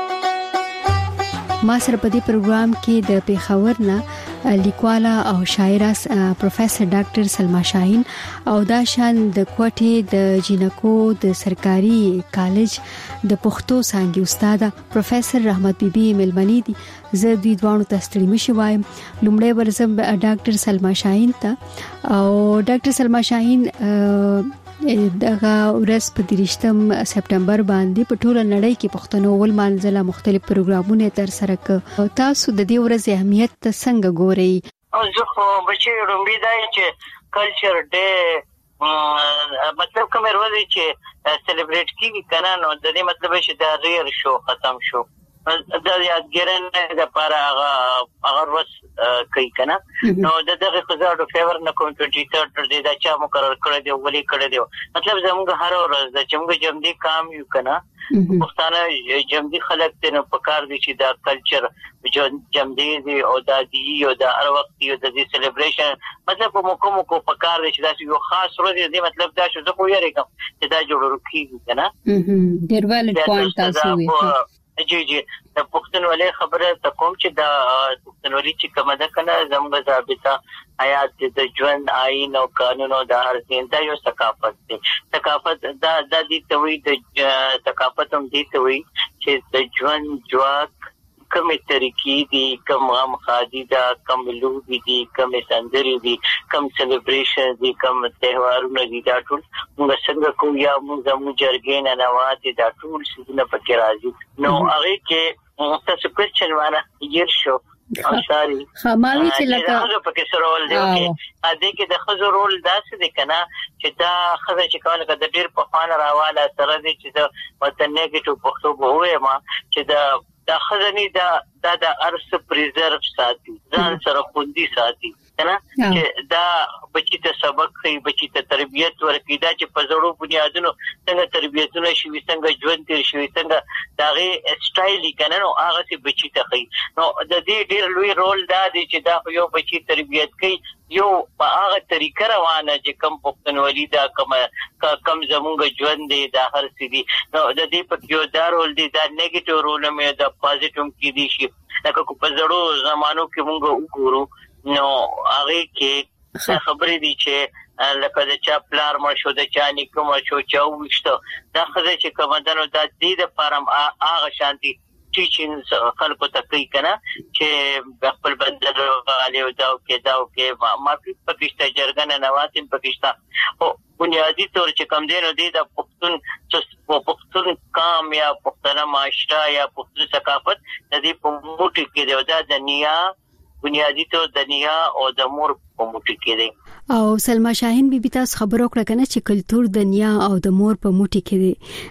ما سره په دې پروګرام کې د پیښور نه لیکواله او شاعره پروفیسور ډاکټر سلما شاهین او دا شان د کوټې د جینکو د سرکاري کالج د پښتو څانګې استاد پروفیسور رحمت بیبي ملمنی دي. زه دوی دوانو ته ستړي مشي وایم. لومړی ورزم ډاکټر سلما شاهین ته او ډاکټر سلما شاهین دغه ورځ په 30 سپټمبر باندې په ټوله نړۍ کې پښتنو ول مانځله مختلف پروګرامونه تر سره ک. تاسو د دې ورځې اهمیت څنګه ګورئ؟ او زه خو بچی رومبي دای چې کلچر ډے مطلب کوم ورځ چې سلیبریټ کیږي کنه نو د دې مطلب چې دا ریر شو ختم شو د یادګرنه د لپاره هغه ورځ کوي کنه نو دغه خزاړو فیور نه کوم 23 د دا چا مقرر کړی دی ولې کړی دی مطلب زموږ هر ورځ د چمګ جمدي کام یو کنه پښتانه جمدي خلک ته نو پکار دي چې دا کلچر جمدي دی او د دې او د هر وخت یو د دې سلیبریشن مطلب کوم پکار دي چې دا یو خاص ورځ دی مطلب دا چې زه خو یې کوم چې دا جوړ کیږي کنه ډیر ویلډ پوینټ تاسو وی جی د پښتونولۍ خبره ته کوم چې د پښتونولۍ چې کومه ده کنه زموږ ضابطه حیات د ژوند آئین او قانون او د هر څه دا یو ثقافت دی ثقافت دا د دې ته وی د ثقافت هم دي ته وی چې د ژوند جواک کومه طریقې دي کوم غم خادي دا کوم لوبي دي کوم سندري دي کوم سلیبریشن دي کوم تهوارونه دي دا ټول موږ څنګه کوو یا موږ جرګې نه نواتې دا ټول څه په کې راځي نو هغه کې تاسو کوچن واره یې شو ساري خمالي چې لکه هغه په کې سره ول دی ا دې کې د خزو رول داسې دی کنه چې دا خزه چې کول کده ډیر په خوان راواله سره دي چې د وطن نیګټیو پښتو بوې ما چې دا خزنی دا د ارث پریزرو ساتي ځان سره خوندي ساتي کنه چې دا بچی ته سبق کوي بچی ته تربيت ورکړي دا چې په زړو بنیادونو څنګه تربيتونه شي څنګه ژوند تیر شي څنګه داغه سټایل کنه نو هغه چې بچی ته کوي نو د دې ډیر لوی رول دا دی چې دا یو بچی تربيت کوي یو په هغه طریقه روانه چې کم پښتونولي دا کم زمونږ ژوند دی دا هر څه دي نو د دې په یو دا رول دی دا نیگیټیو رول مې دا پازیټیو کې دي شي لکه په زړو زمانو کې مونږ وګورو نو هغه کې خبرې دي چې لکه د چا پلار مرشو د چا نیکه مرشو چا وښته دا خزه چې کومدنو د دې لپاره هغه شانتي ټیچینګز خلکو ته کوي کنه چې خپل بدل غالي او دا کې ما پکشته جرګنه نواتم پکشته او بنیادی طور چې کم دینو دي د پښتون قام یا پښتنه معاشره یا پښتون ثقافت د دې په موټي کې دی دا د نیا بنیادی طور د نیا او د مور په موټي کې دی او سلما شاهین بیبي تاسو خبرو کړه کنه چې کلچر د نیا او د مور په موټي کې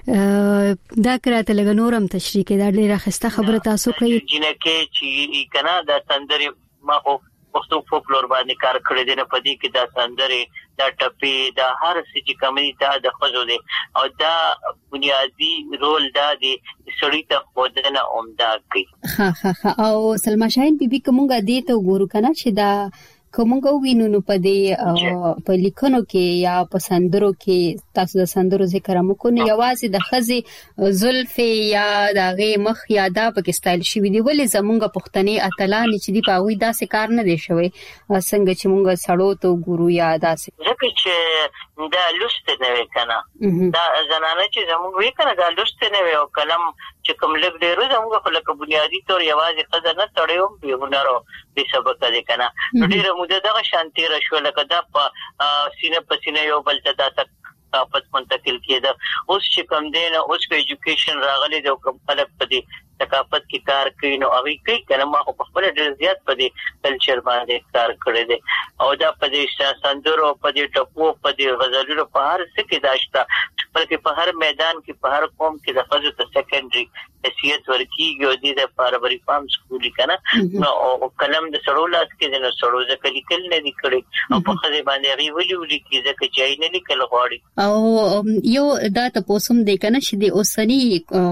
دی دا کراته لګ نورم تشریح کې دا ډیره خسته خبره تاسو کړی جنکه چې کنه د سندري ما پښتو فولکلور باندې کار کړی دی نه پدې کې دا سندري دا ټپي دا هر څه چې کمیټه د خزو دی او دا بنیادی رول دا دی سړی ته خودنه عمده کوي ها او سلما شاهین بیبي کومه دې ته وګورو کنه چې دا کومه وینو نو پدې په لیکونو کې یا په سندرو کې تاسو د سندرو ذکر مو کو نه یوازې د خزي زلف یا دغه مخ یا دا په سټایل شي وی دی ولې زمونږ پښتني اتلان چې دی په وی داسې کار نه دی شوی څنګه چې مونږ سړو ته ګورو یا داسې ځکه چې دا لست نه وی کنه دا زنانه چې زمونږ وی کنه دا لست نه وی او کلم چې کوم لګ ډیرو زموږ خلک بنیادی طور یوازې خزانه تړیو به هنرو به سبق دي کنه ډیره موده دغه شانتي راشو لکه دا په سینه په سینه یو بل ته دا ثقافت منتقل کېده اوس چې کوم دین اوس په ایجوکیشن راغلي د کوم خلک په دې ثقافت کې کار کوي نو هغه کوي کنه ما په خپل ډیر زیات په دې کلچر باندې کار کړی دی او دا په دې سندرو په دې ټپو په دې غزلونو په هر څه کې داشته بلکې په هر میدان کې په هر قوم کې د خزو ته سیکنډري حیثیت ورکیږي او دې د پاربري فارم سکول کنه نو کلم د سړو لاس کې د سړو ځکه لیکل نه دي کړی او په خزه باندې غوي ولي کې ځکه چې نه لیکل غواړي او یو دا تاسو هم د کنه چې د اوسنی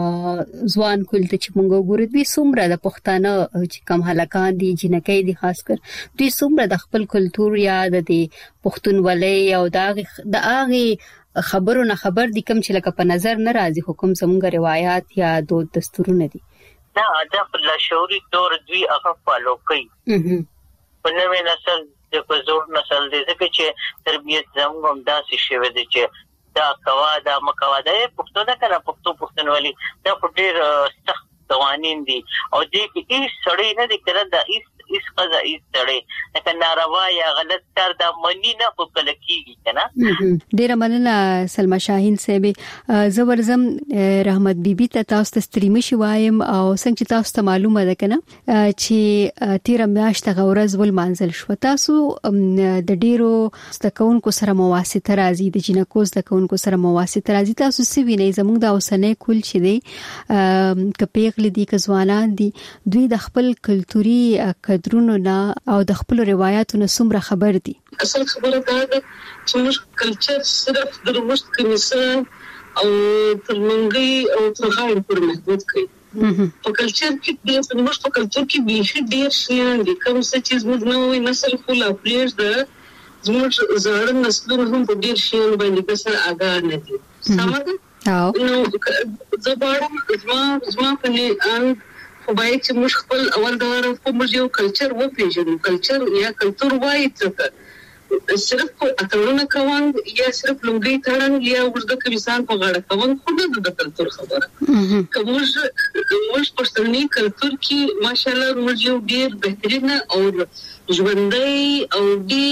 ځوان کول ته مونږ ګورو دوی څومره د پښتانه چې کم هلکان دي جنکې دي خاص کر دوی څومره د خپل کلچر یا د پښتونولۍ او د هغه خبرو نه خبر دي کوم چې لکه په نظر نه راځي حکم زموږ روایت یا دود دستورونه دي دا د لاشوري دور دوی هغه فالو کوي په نوې نسل د پزور نسل دې ځکه چې تربيت زموږ هم داسې شوی دی چې دا کوا دا مکوا دا پښتو نه کنه پښتونولي دا ډېر سخت قوانين دي او دې کې هیڅ سړی نه دي کړه دا هیڅ اس قضایي تړي لکه ناروا یا غلط کار دا منی نه خو کله کیږي کنه. ډیره مننه سلما شاهین صاحب. زبرزم رحمت بیبي ته تاسو ته ستریمي شوایم او څنګه تاسو ته معلومه ده کنه چې 13 میاشت غورز ول مانزل شو تاسو د ډیرو ستکونکو سره مواسطه راځي د جنکو ستکونکو سره مواسطه راځي تاسو سی ویني زموږ د اوسنۍ کول چې دی کپیغل دي کزوانان دي دوی د خپل کلتوري قدرونو نه او د خپل روایتونو سمره خبر دي. اصل خبره دا ده چې موږ کلچر صرف د مشت کنيسه او ترمنګي او ترغاړي پر محدود کړي. په کلچر کې د مشت په کلچر کې به ډیر شي دي کوم څه چې موږ نوې نسل خو لا پریږ ده زموږ زړه نسلونه هم په ډیر شي باندې کسر آګاه نه دي. سمه نو زباړم زما په نه خو باید چې موږ خپل اول دور په موږ یو کلچر وپیژنو. کلچر یا کلتور وایي څه صرف په اتلونه کوم یا صرف لوګي تړن یا ورته کمیسان په غاړه کوم خو نه د کلتور خبره کوم موږ پښتني کلتور کې ماشاءالله موږ یو ډیر بهترین او ژوندۍ او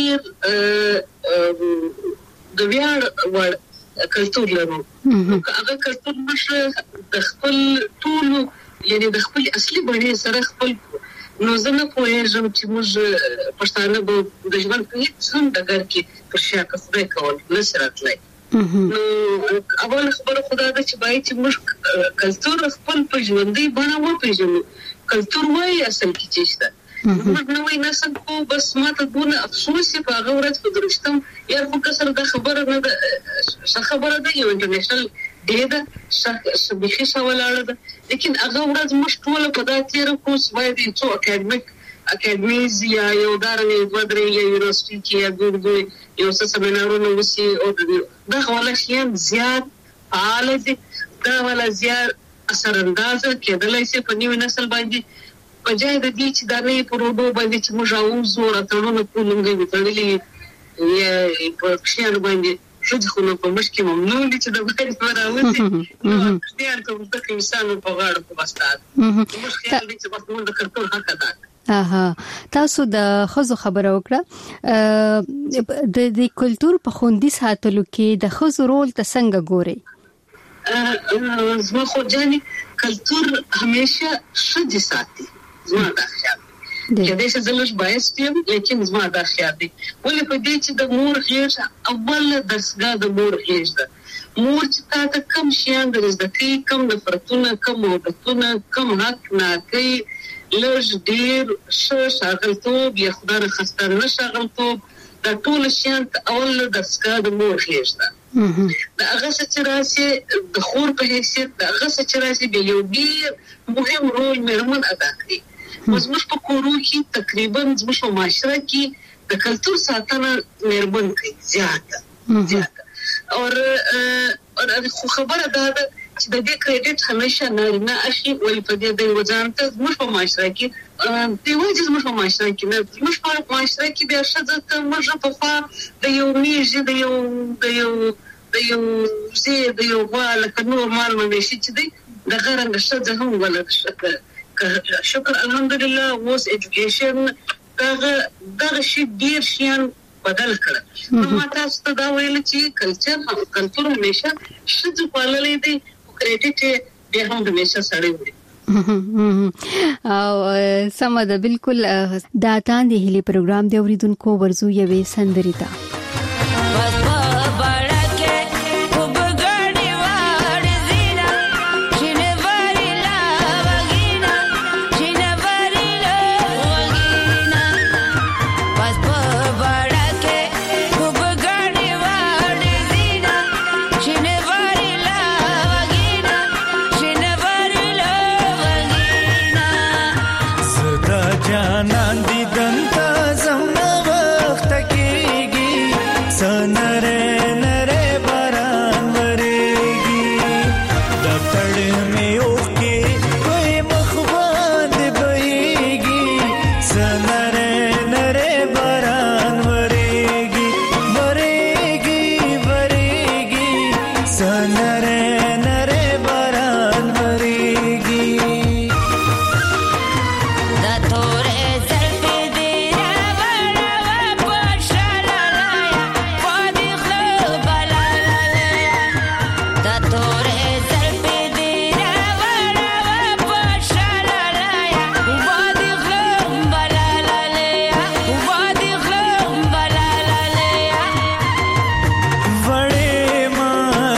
ډیر د ویاړ کلتور لرو. هغه کلتور موږ د خپل ټول یعنی د خپل اصلي بڼې سره خپل نو زنه پوهیږم چې موږ پښتانه به د ژوند په هیڅ هم ډګر کې پر شا کفره کول نشراتلای. نو اول خبره خدا ده چې باید چې موږ کلتور خپل په ژوندۍ بڼه وپیژنو. کلتور وایي اصل کې چې شته موږ نوې نسل کو بس ماته دونه افسوس په هغه ورځ په درشتم یا په کسر د خبره نه ده څه خبره ده یو انټرنیشنل ډے ده شبيخي سوالاره ده لیکن هغه ورځ موږ ټول په دا تیر کو سوای دي څو اکیډمیز یا یو دارنګ ودرې یا یونیورسيټي کې یا ګورګو یو څه سیمینارونه وسی او دا ولا شي زیات فعال دي دا ولا زیات اثر انداز کېدلای شي په نیو نسل باندې په ځای د دې چې دا نه پروډو باندې چې موږ او زوره تړونه کومګي وتړلې یا په کښینو باندې شوځ خو نو په مشکې ممنوع دي چې د باندې وراوځي نو ډیر کوم د انسانو په غاړه په واستاد موږ خیال دي چې په موږ د کلتور حق ادا تاسو د خزو خبره وکړه د کلتور په خوندي ساتلو کې د خزو رول ته څنګه ګوري؟ زما خو ځاني کلتور همیشه شدي ساتي زما دا خیال کله چې زلش باعث پیم لیکن زما دا خیال دی ولې په دې چې د مور غیږ اول درسګه د مور غیږ ده مور چې تاسو کم شیان درځه کوي کم نفرتونه کم عادتونه کم حق نه کوي لږ ډیر شاغلتوب یا خدای خسته نه شاغلتوب دا ټول شیان اول درسګه د مور غیږ ده دا هغه چې راسي د خور په حیثیت دا هغه چې راسي به یو ډیر مهم رول مېرمن ادا کوي. زموږ په کورو کې تقریبا زموږ په معاشره کې د کلتور ساتنه مېرمن کوي زیاته او خو خبره ده چې د دې کریډټ همیشه نه اخی ولې په دې د وزارت زموږ په معاشره کې دی وایي زموږ په معاشره کې نه زموږ په معاشره کې بیا شته ته موږ په خوا د یو میږي د یو غواله کنو مال باندې شي چې دی د غرنګ شته هم ولر شکر الحمدلله وس ایجوکیشن دا شي ډیر شیان بدل کړ نو ما تاسو ته دا ویل چې کلچر همیشه شته پاللې دي کریډټ به هم همیشه سړی وي او سمه ده بالکل دا تاندې هلي پروګرام دی اوریدونکو ورزو یوې سندریتا The torre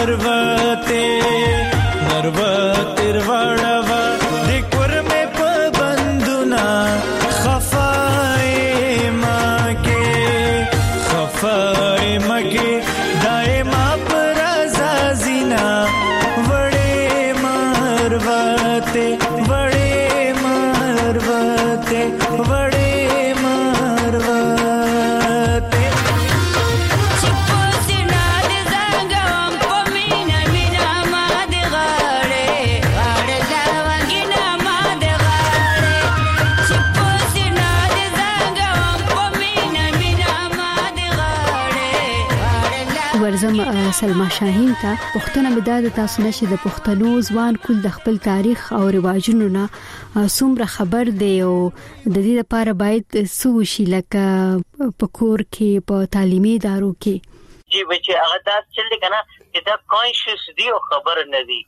मरवते मरवते वड़वा दिकुर में पबंदुना खफाए मगे खफाए मगे दाए माप रज़ाज़िना वड़े मरवते वड़े मरवते वड़े ورزم سلما شاهین ته پښتنه مداد تاسو نشي د پښتنو ځوان کول د خپل تاریخ او رواجونو نه څومره خبر دی او د دې لپاره باید سوشي لکه پکور کې په تعلیمي ادارو کې جی بچي هغه دا چې کنه چې دا کانشس دی او خبر نه دی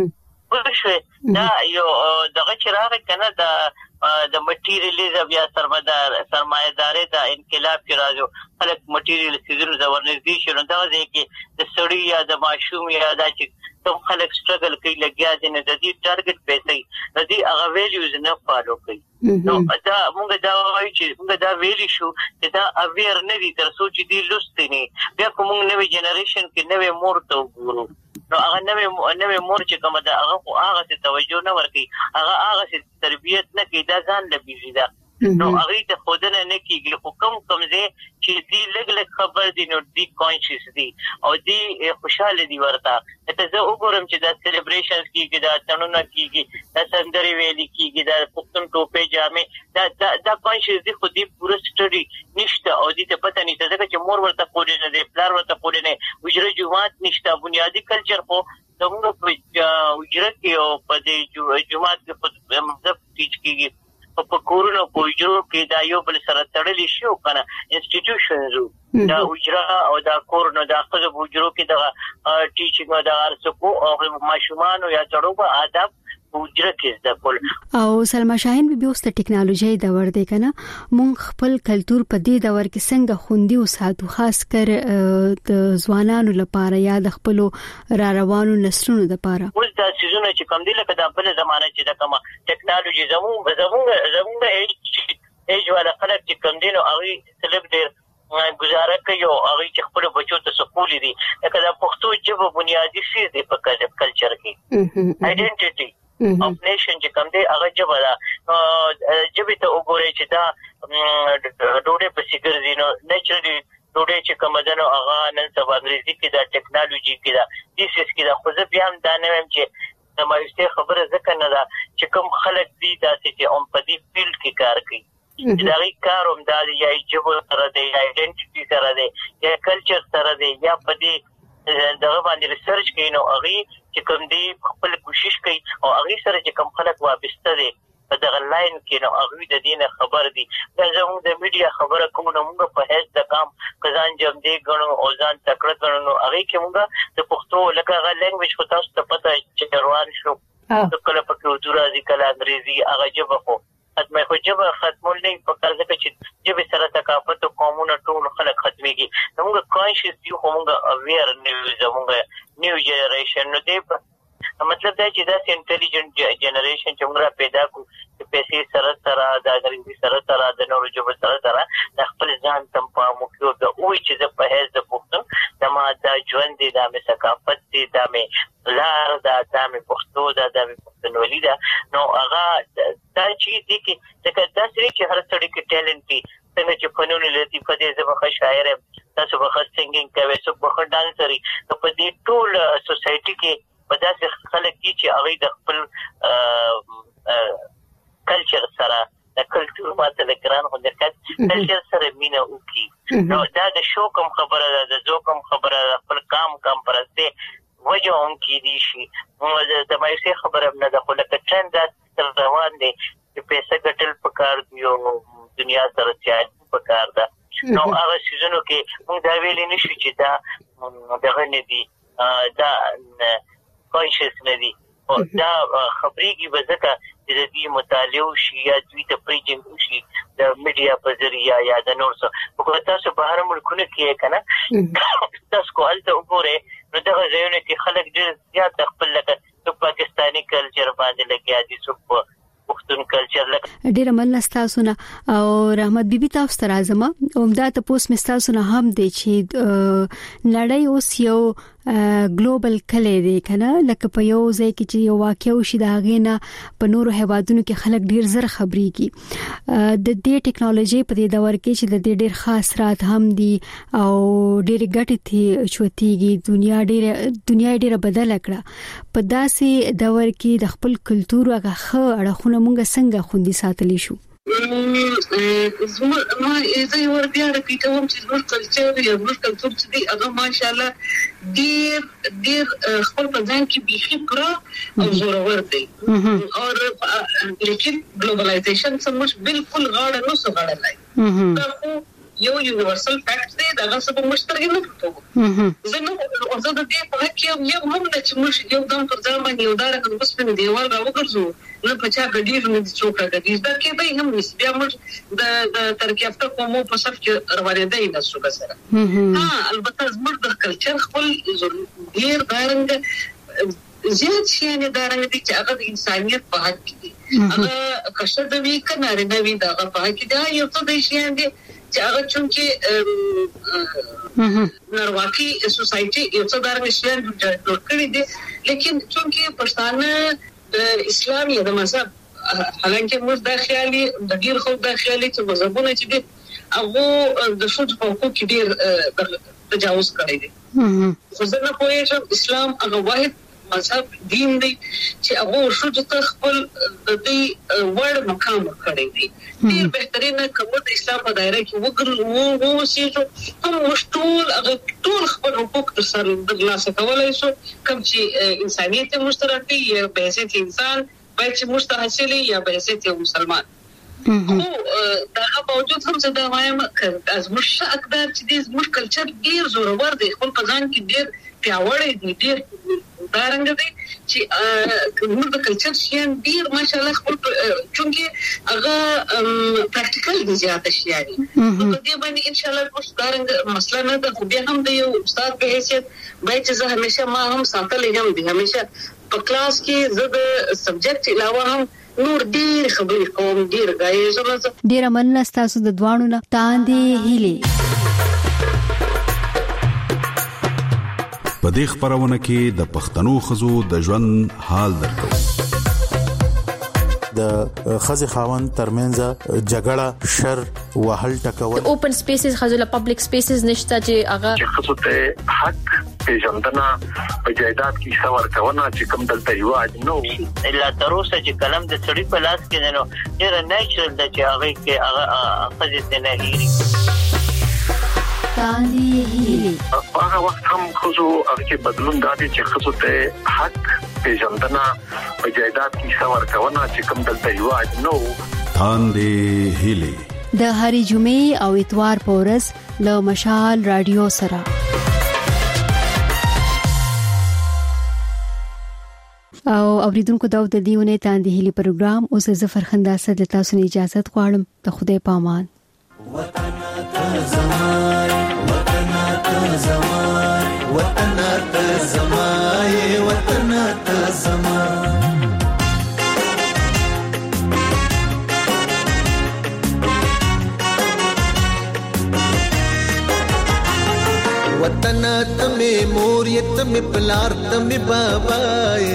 ورشه دا یو دغه چراغ کنه د مټیریالیزم یا سرمایه‌داري د انقلاب کې راځو خلک مټیریال سيزونو زورنږدي شنو دا ځکه د سړی یا د ماشوم یا د چې کوم خلک سټرګل کوي لګیا دي نه د دې ټارګټ پیسې د دې هغه ویلیوز نه فالو کوي نو دا موږ دا وایو چې موږ دا ویلی شو چې دا اویر نه دي تر څو چې دې لوستې نه بیا کوم نوې جنریشن کې نوې مور ته وګورو نو هغه نوې مور چې کومه ده هغه ته توجه نه ورکي هغه تربيت نه کوي دا ځان لبيزي ده نو هغه ته خودنه نه کیږي خو کوم ځای چې دې لګ خبر دي نو دې کانشس دي او دې خوشاله دي ورته ته زه وګورم چې دا سلیبریشنز کیږي دا تنونه کیږي دا سندري ویلي کیږي دا پښتون ټوپه جامې دا کانشس دي خو دې پوره سټډي نشته او دې ته پته نشته ځکه چې مور ورته پوره نه دي پلار ورته پوره نه وجره جماعت نشته بنیادی کلچر خو زموږ په وجره کې او په دې جماعت کې په مذهب ټیچ کیږي په کورونو په وجرو کې دا یو بل سره تړلې شو کنه انسټیټیوشنز دا وجره او دا کورونو دا خزو وجرو کې دا ټیچینګ دا ارسکو او ماشومان یا چړو په آداب وجره کې د کول او سلما شاهین به اوس د ټکنالوژي د ور دی کنه مونږ خپل کلچر په دې دور کې څنګه خوندي او ساتو خاص کر د ځوانانو لپاره یا د خپل را روانو نسلونو لپاره اوس دا سيزونه چې کوم دي لکه د خپل زمانه چې د کومه ټکنالوژي زموږ ایج والا خلک چې کوم دي نو هغه سلیب ډیر گزاره کوي او هغه چې خپل بچو ته سکول دي لکه د پښتو ژبه بنیادی شی دی په کلچر کې آیډنټیټي of nation چې کوم دی هغه ژبه ده ژبه ته وګورئ چې دا ډوډۍ په سیګر دي نو نیچرلی ډوډۍ چې کوم ده نو هغه نن سبا انګریزي کې دا ټیکنالوژي کې دا دیسس کې دا خو زه بیا هم دا نه وایم چې د مایوسۍ خبره ځکه نه ده چې کوم خلک دي داسې چې هم په دې فیلډ کې کار کوي دا غي کار هم دا یا ژبه سره دی یا آیډنټیټي سره دی یا کلچر سره دی یا په دې دغه باندې ریسرچ کوي نو هغه چې کوم دی خپل کوشش کوي او هغه سره چې کوم خلک وابسته دي په دغه لاین کې نو هغه د دې نه خبر دي دا زموږ د میډیا خبره کوم نو موږ په هیڅ د کام کزان جام دی غنو او ځان تکړه غنو هغه کې موږ د پښتو لکه هغه لنګویج خو تاسو ته پته چې روان شو کله په اردو راځي کله انګریزي هغه ژبه خو ختمه خو ژبه ختمول نه په کار ځکه چې ژبه سره ثقافت او قومونه ټول خلک ختميږي موږ کانشس یو موږ اویر زموږ نیو جنریشن نو دی مطلب دا چې دا انټيليجنت جنریشن چې موږ پیدا کو چې پیسې سره د انګریزي سره د نورو ژبو سره د خپل ځان تم په موکیو د اوې چې په هیڅ د پښتون د ما د ژوند دي د ثقافت دي د لار د پښتو د پښتونولي دا نو هغه دا چې دي کې دا چې هر څړي کې ټیلنټ دي څنګه چې فنون لطیفه دي زبخه شاعر تاسو بخښ سنگینګ کوي څو بخښ ډانسري په دې ټول سوسايټي کې په داسې خلک دي چې هغه د خپل کلچر سره د کلچر ماته د ګران خو د کلچر سره مینا وکي نو دا د شو کوم خبره ده د زو کوم خبره خپل کام پرسته وجه هم کې دي شي د مایوسي خبره نه ده خو لکه ټرند روان دي چې پیسې ګټل پکار دی او دنیا سره سیاست پکار ده نو هغه سيزونو کې موږ دا ویلې نشو چې دا دغه نه دي دا کانشس نه دي دا خبريږي وځکه چې د دې مطالعه شي یا دوی ته پریجنګ شي د میډیا په ذریعہ یا د نور څه وګورئ تاسو بهر ملکونه کې کنه تاسو کول ته وګورئ نو دا ځایونه کې خلک ډېر زیات خپل لکه پاکستانی کلچر باندې لګیا دي څو پښتون کلچر لکه ډیر مننه تاسو نه او رحمت بیبي تاسو ته راځم عمده تاسو مستاسو نه هم دي چې نړۍ اوس یو ګلوبل کلی دی کنه لکه په یو ځای کې چې یو واقعي شي دا غینه په نورو هیوادونو کې خلک ډیر زر خبريږي د دې ټیکنالوژي په دې دور کې چې د دې ډیر خاص رات هم دي او ډیر ګټې ته چوتيږي دنیا ډیره بدله کړه په داسې دور کې د خپل کلچر هغه اړخونه مونږ څنګه خوندي ساتلی شو ما زه ور بیا راپیټوم چې زموږ کلچر یا زموږ کلچر چې دی هغه ماشاءالله ډیر خپل په ځان کې بيخي پوره او زورور دی او لیکن ګلوبلایزیشن څخه بالکل غاړه نو سغړلای دا خو یو یونیورسل فیکټ دی دا څه په مشترک نه پټو زه نو زه د دې په کې یو هم د چې موږ یو دم پر ځان باندې یو دار کوم په دیوال راوګرځو نو په چا غډیر نه څوک غډیر دا کې به هم نسبیا موږ د ترکیفته کومو په صف کې روانه دی د څوک سره البته زموږ د کلچر خپل ډیر دارنګ زیات شي نه دارنګ دي چې هغه د انسانيت په حق کې هغه کښه د وی کناره نه وی دا په حق کې دا یو څه د شي دي چې هغه چونکه نارواکي سوسايټي یو څه دارنګ شي جوړ کړی دي لیکن چونکه پښتانه د اسلام یا د مذهب حالانکه موږ د خیالي د ډیر خو د خیالي چې مذهبونه چې دي هغه د شوج په حقوق کې ډیر تجاوز کړی دي خو زه نه پوهیږم اسلام هغه واحد مذهب دین دی چې هغه شوج ته خپل د دې ورډ مقام کړی دی ډیر بهترینه کومه د اسلام په دایره کې وګورو چې هم مشتول هغه ټول خپل حقوق تر سره د ترلاسه کولای شو کوم چې انسانيت مشترکي یا به حیثیت انسان باید چې مستحصلي یا به حیثیت مسلمان خو دا باوجود هم زه دا وایم از مش اقدار چې د مش کلچر ډیر زورور دی خپل په ځان کې ډیر پیاوړی دی ډیر دارنګ دی چې موږ د کلچر شین ډیر ماشاءالله خپل چونکه هغه پریکټیکل دي زیات شي یاري نو دې باندې ان شاء الله موږ دارنګ مسله نه ده خو بیا هم د یو استاد په حیثیت باید چې زه همیشه ما هم ساتلې هم دي همیشه په کلاس کې زه د سبجیکټ علاوه هم نور ډیر خبرې کوم ډیر غایې زما ډیر مننه تاسو د دوانو نه تاندې هیلې په دې خبرونه کې د پښتنو خزو د ژوند حال درکو د خزي خاوند ترمنځ جګړه شر وهل ټکول اوپن سپیسز خزو پبلک سپیسز نشته چې هغه خزو ته حق پیژندنه په جایداد کې څور کونه چې کوم دلته یو اجنو الا تر اوسه چې کلم د سړی په لاس کې نو ډیر نیچرل د چې هغه کې هغه خزه نه هېری هغه وخت هم خزو هغه بدلون دادي چې خزو ته حق پیژندنه په جایداد کې څور کونه چې کوم دلته یو اجنو تاندې هیلي د هری جمعې او اتوار په ورځ له مشال رادیو سره او اوریدونکو دا د دیونه تاندې هیلي پروګرام اوس زفر خنداسه د تاسو نه اجازه غواړم ته خدای پامان وطن ته زمای وطن ته زمای وطن ته زمای وطن ته زمای وطن ته مور یتم پلار ته بابای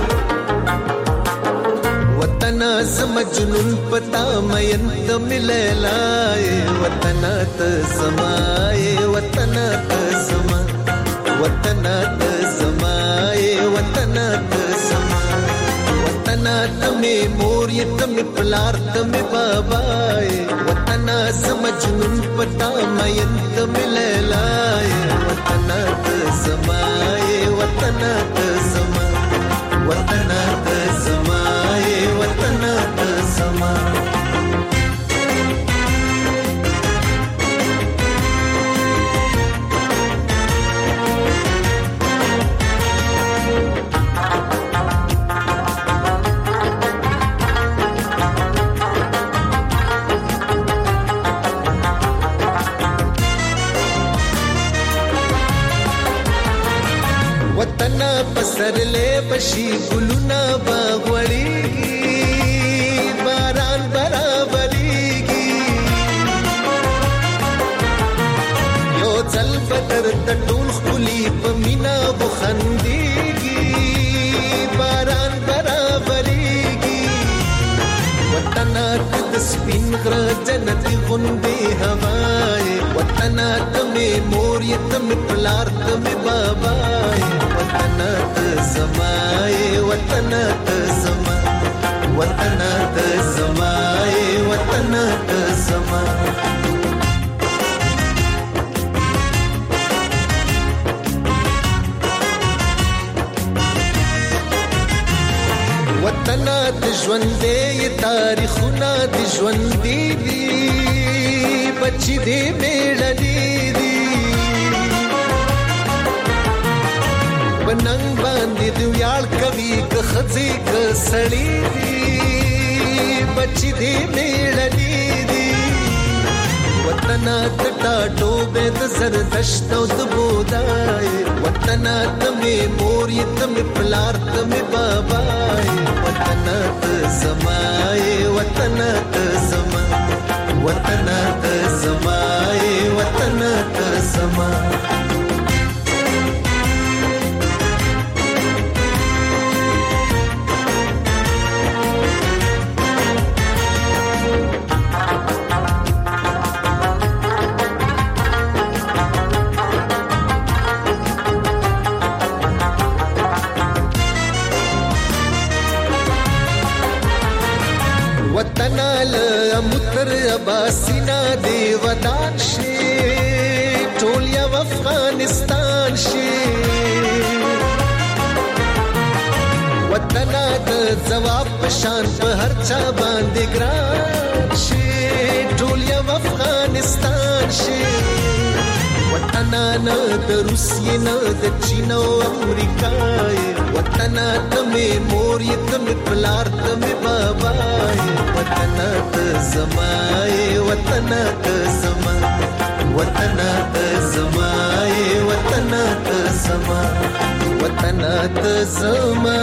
وطن زم جنون پتا مین تم لیلای وطن ته زمای وطن ته زما وطن ته زمای وطن ته زما وطن ته مور یتم پلار تم بابای وطن زم جنون پتا مین تم لیلای وطن ته زمای وطن ته زما وطن ته زمای وطن ته زما پسرلې بشي ګلونه باغوړي باران برابرېږي یو ځل بدر د ټول خولي په مینا بخندېږي باران برابرېږي وطن د سپین غره جنتي غوندې هوای وطن ته مې مور یې ته مې پلار ته مې بابا وطن ته زمای وطن ته زما وطن ته زمای وطن ته زما وطن د ژوندې تاریخونه د ژوندې دي بچي دې میړني دي بننګ باندې دی یال کوي که خزي که سړی دي بچي دې میړني دي وطن د ټاټو به د زردشت او د بودای وطن ته مې مور یې ته مې پلار ته مې بابا وطن ته زمای وطن ته زما وطن ته زمای وطن ته زما وطن له متر اباسینا دی ودان شي ټول یو افغانستان شي وطن د جواب پشان په هر چا باندې ګران شي ټول یو افغانستان شي وطن نه د روسیې نه د چین او امریکا وطن ته مې مور یې ته مې پلار ته مې بابا وطن ته زمای وطن ته زما وطن ته زمای وطن ته زما وطن ته زما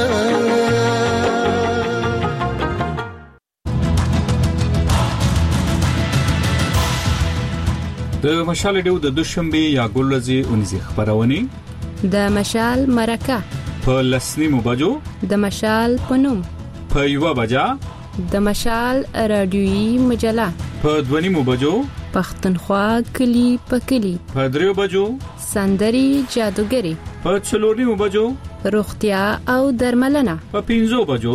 د مشال ډیو د دوشنبه یا ګولزي 19 خبرونه د مشال مرکه په لسنیمو بجو د مشال پنوم په یو بجا د مشال رادیوي مجله په دونیمو بجو پښتونخوا کلی په کلی په دریو بجو سندري جادوګری په څلورنیمو بجو روغتیا او درملنه په 5 بجو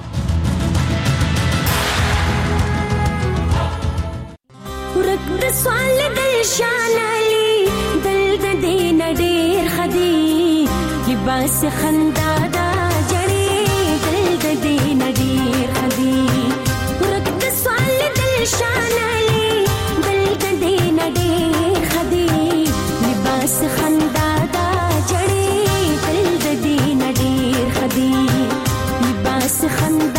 ورک سوال دل شانالي دل د دین ډیر خدي لباس خندا دا جړې دل د دین ډیر خدي ورک سوال دل شانالي دل د دین ډیر خدي لباس خندا دا جړې دل د دین ډیر خدي لباس خندا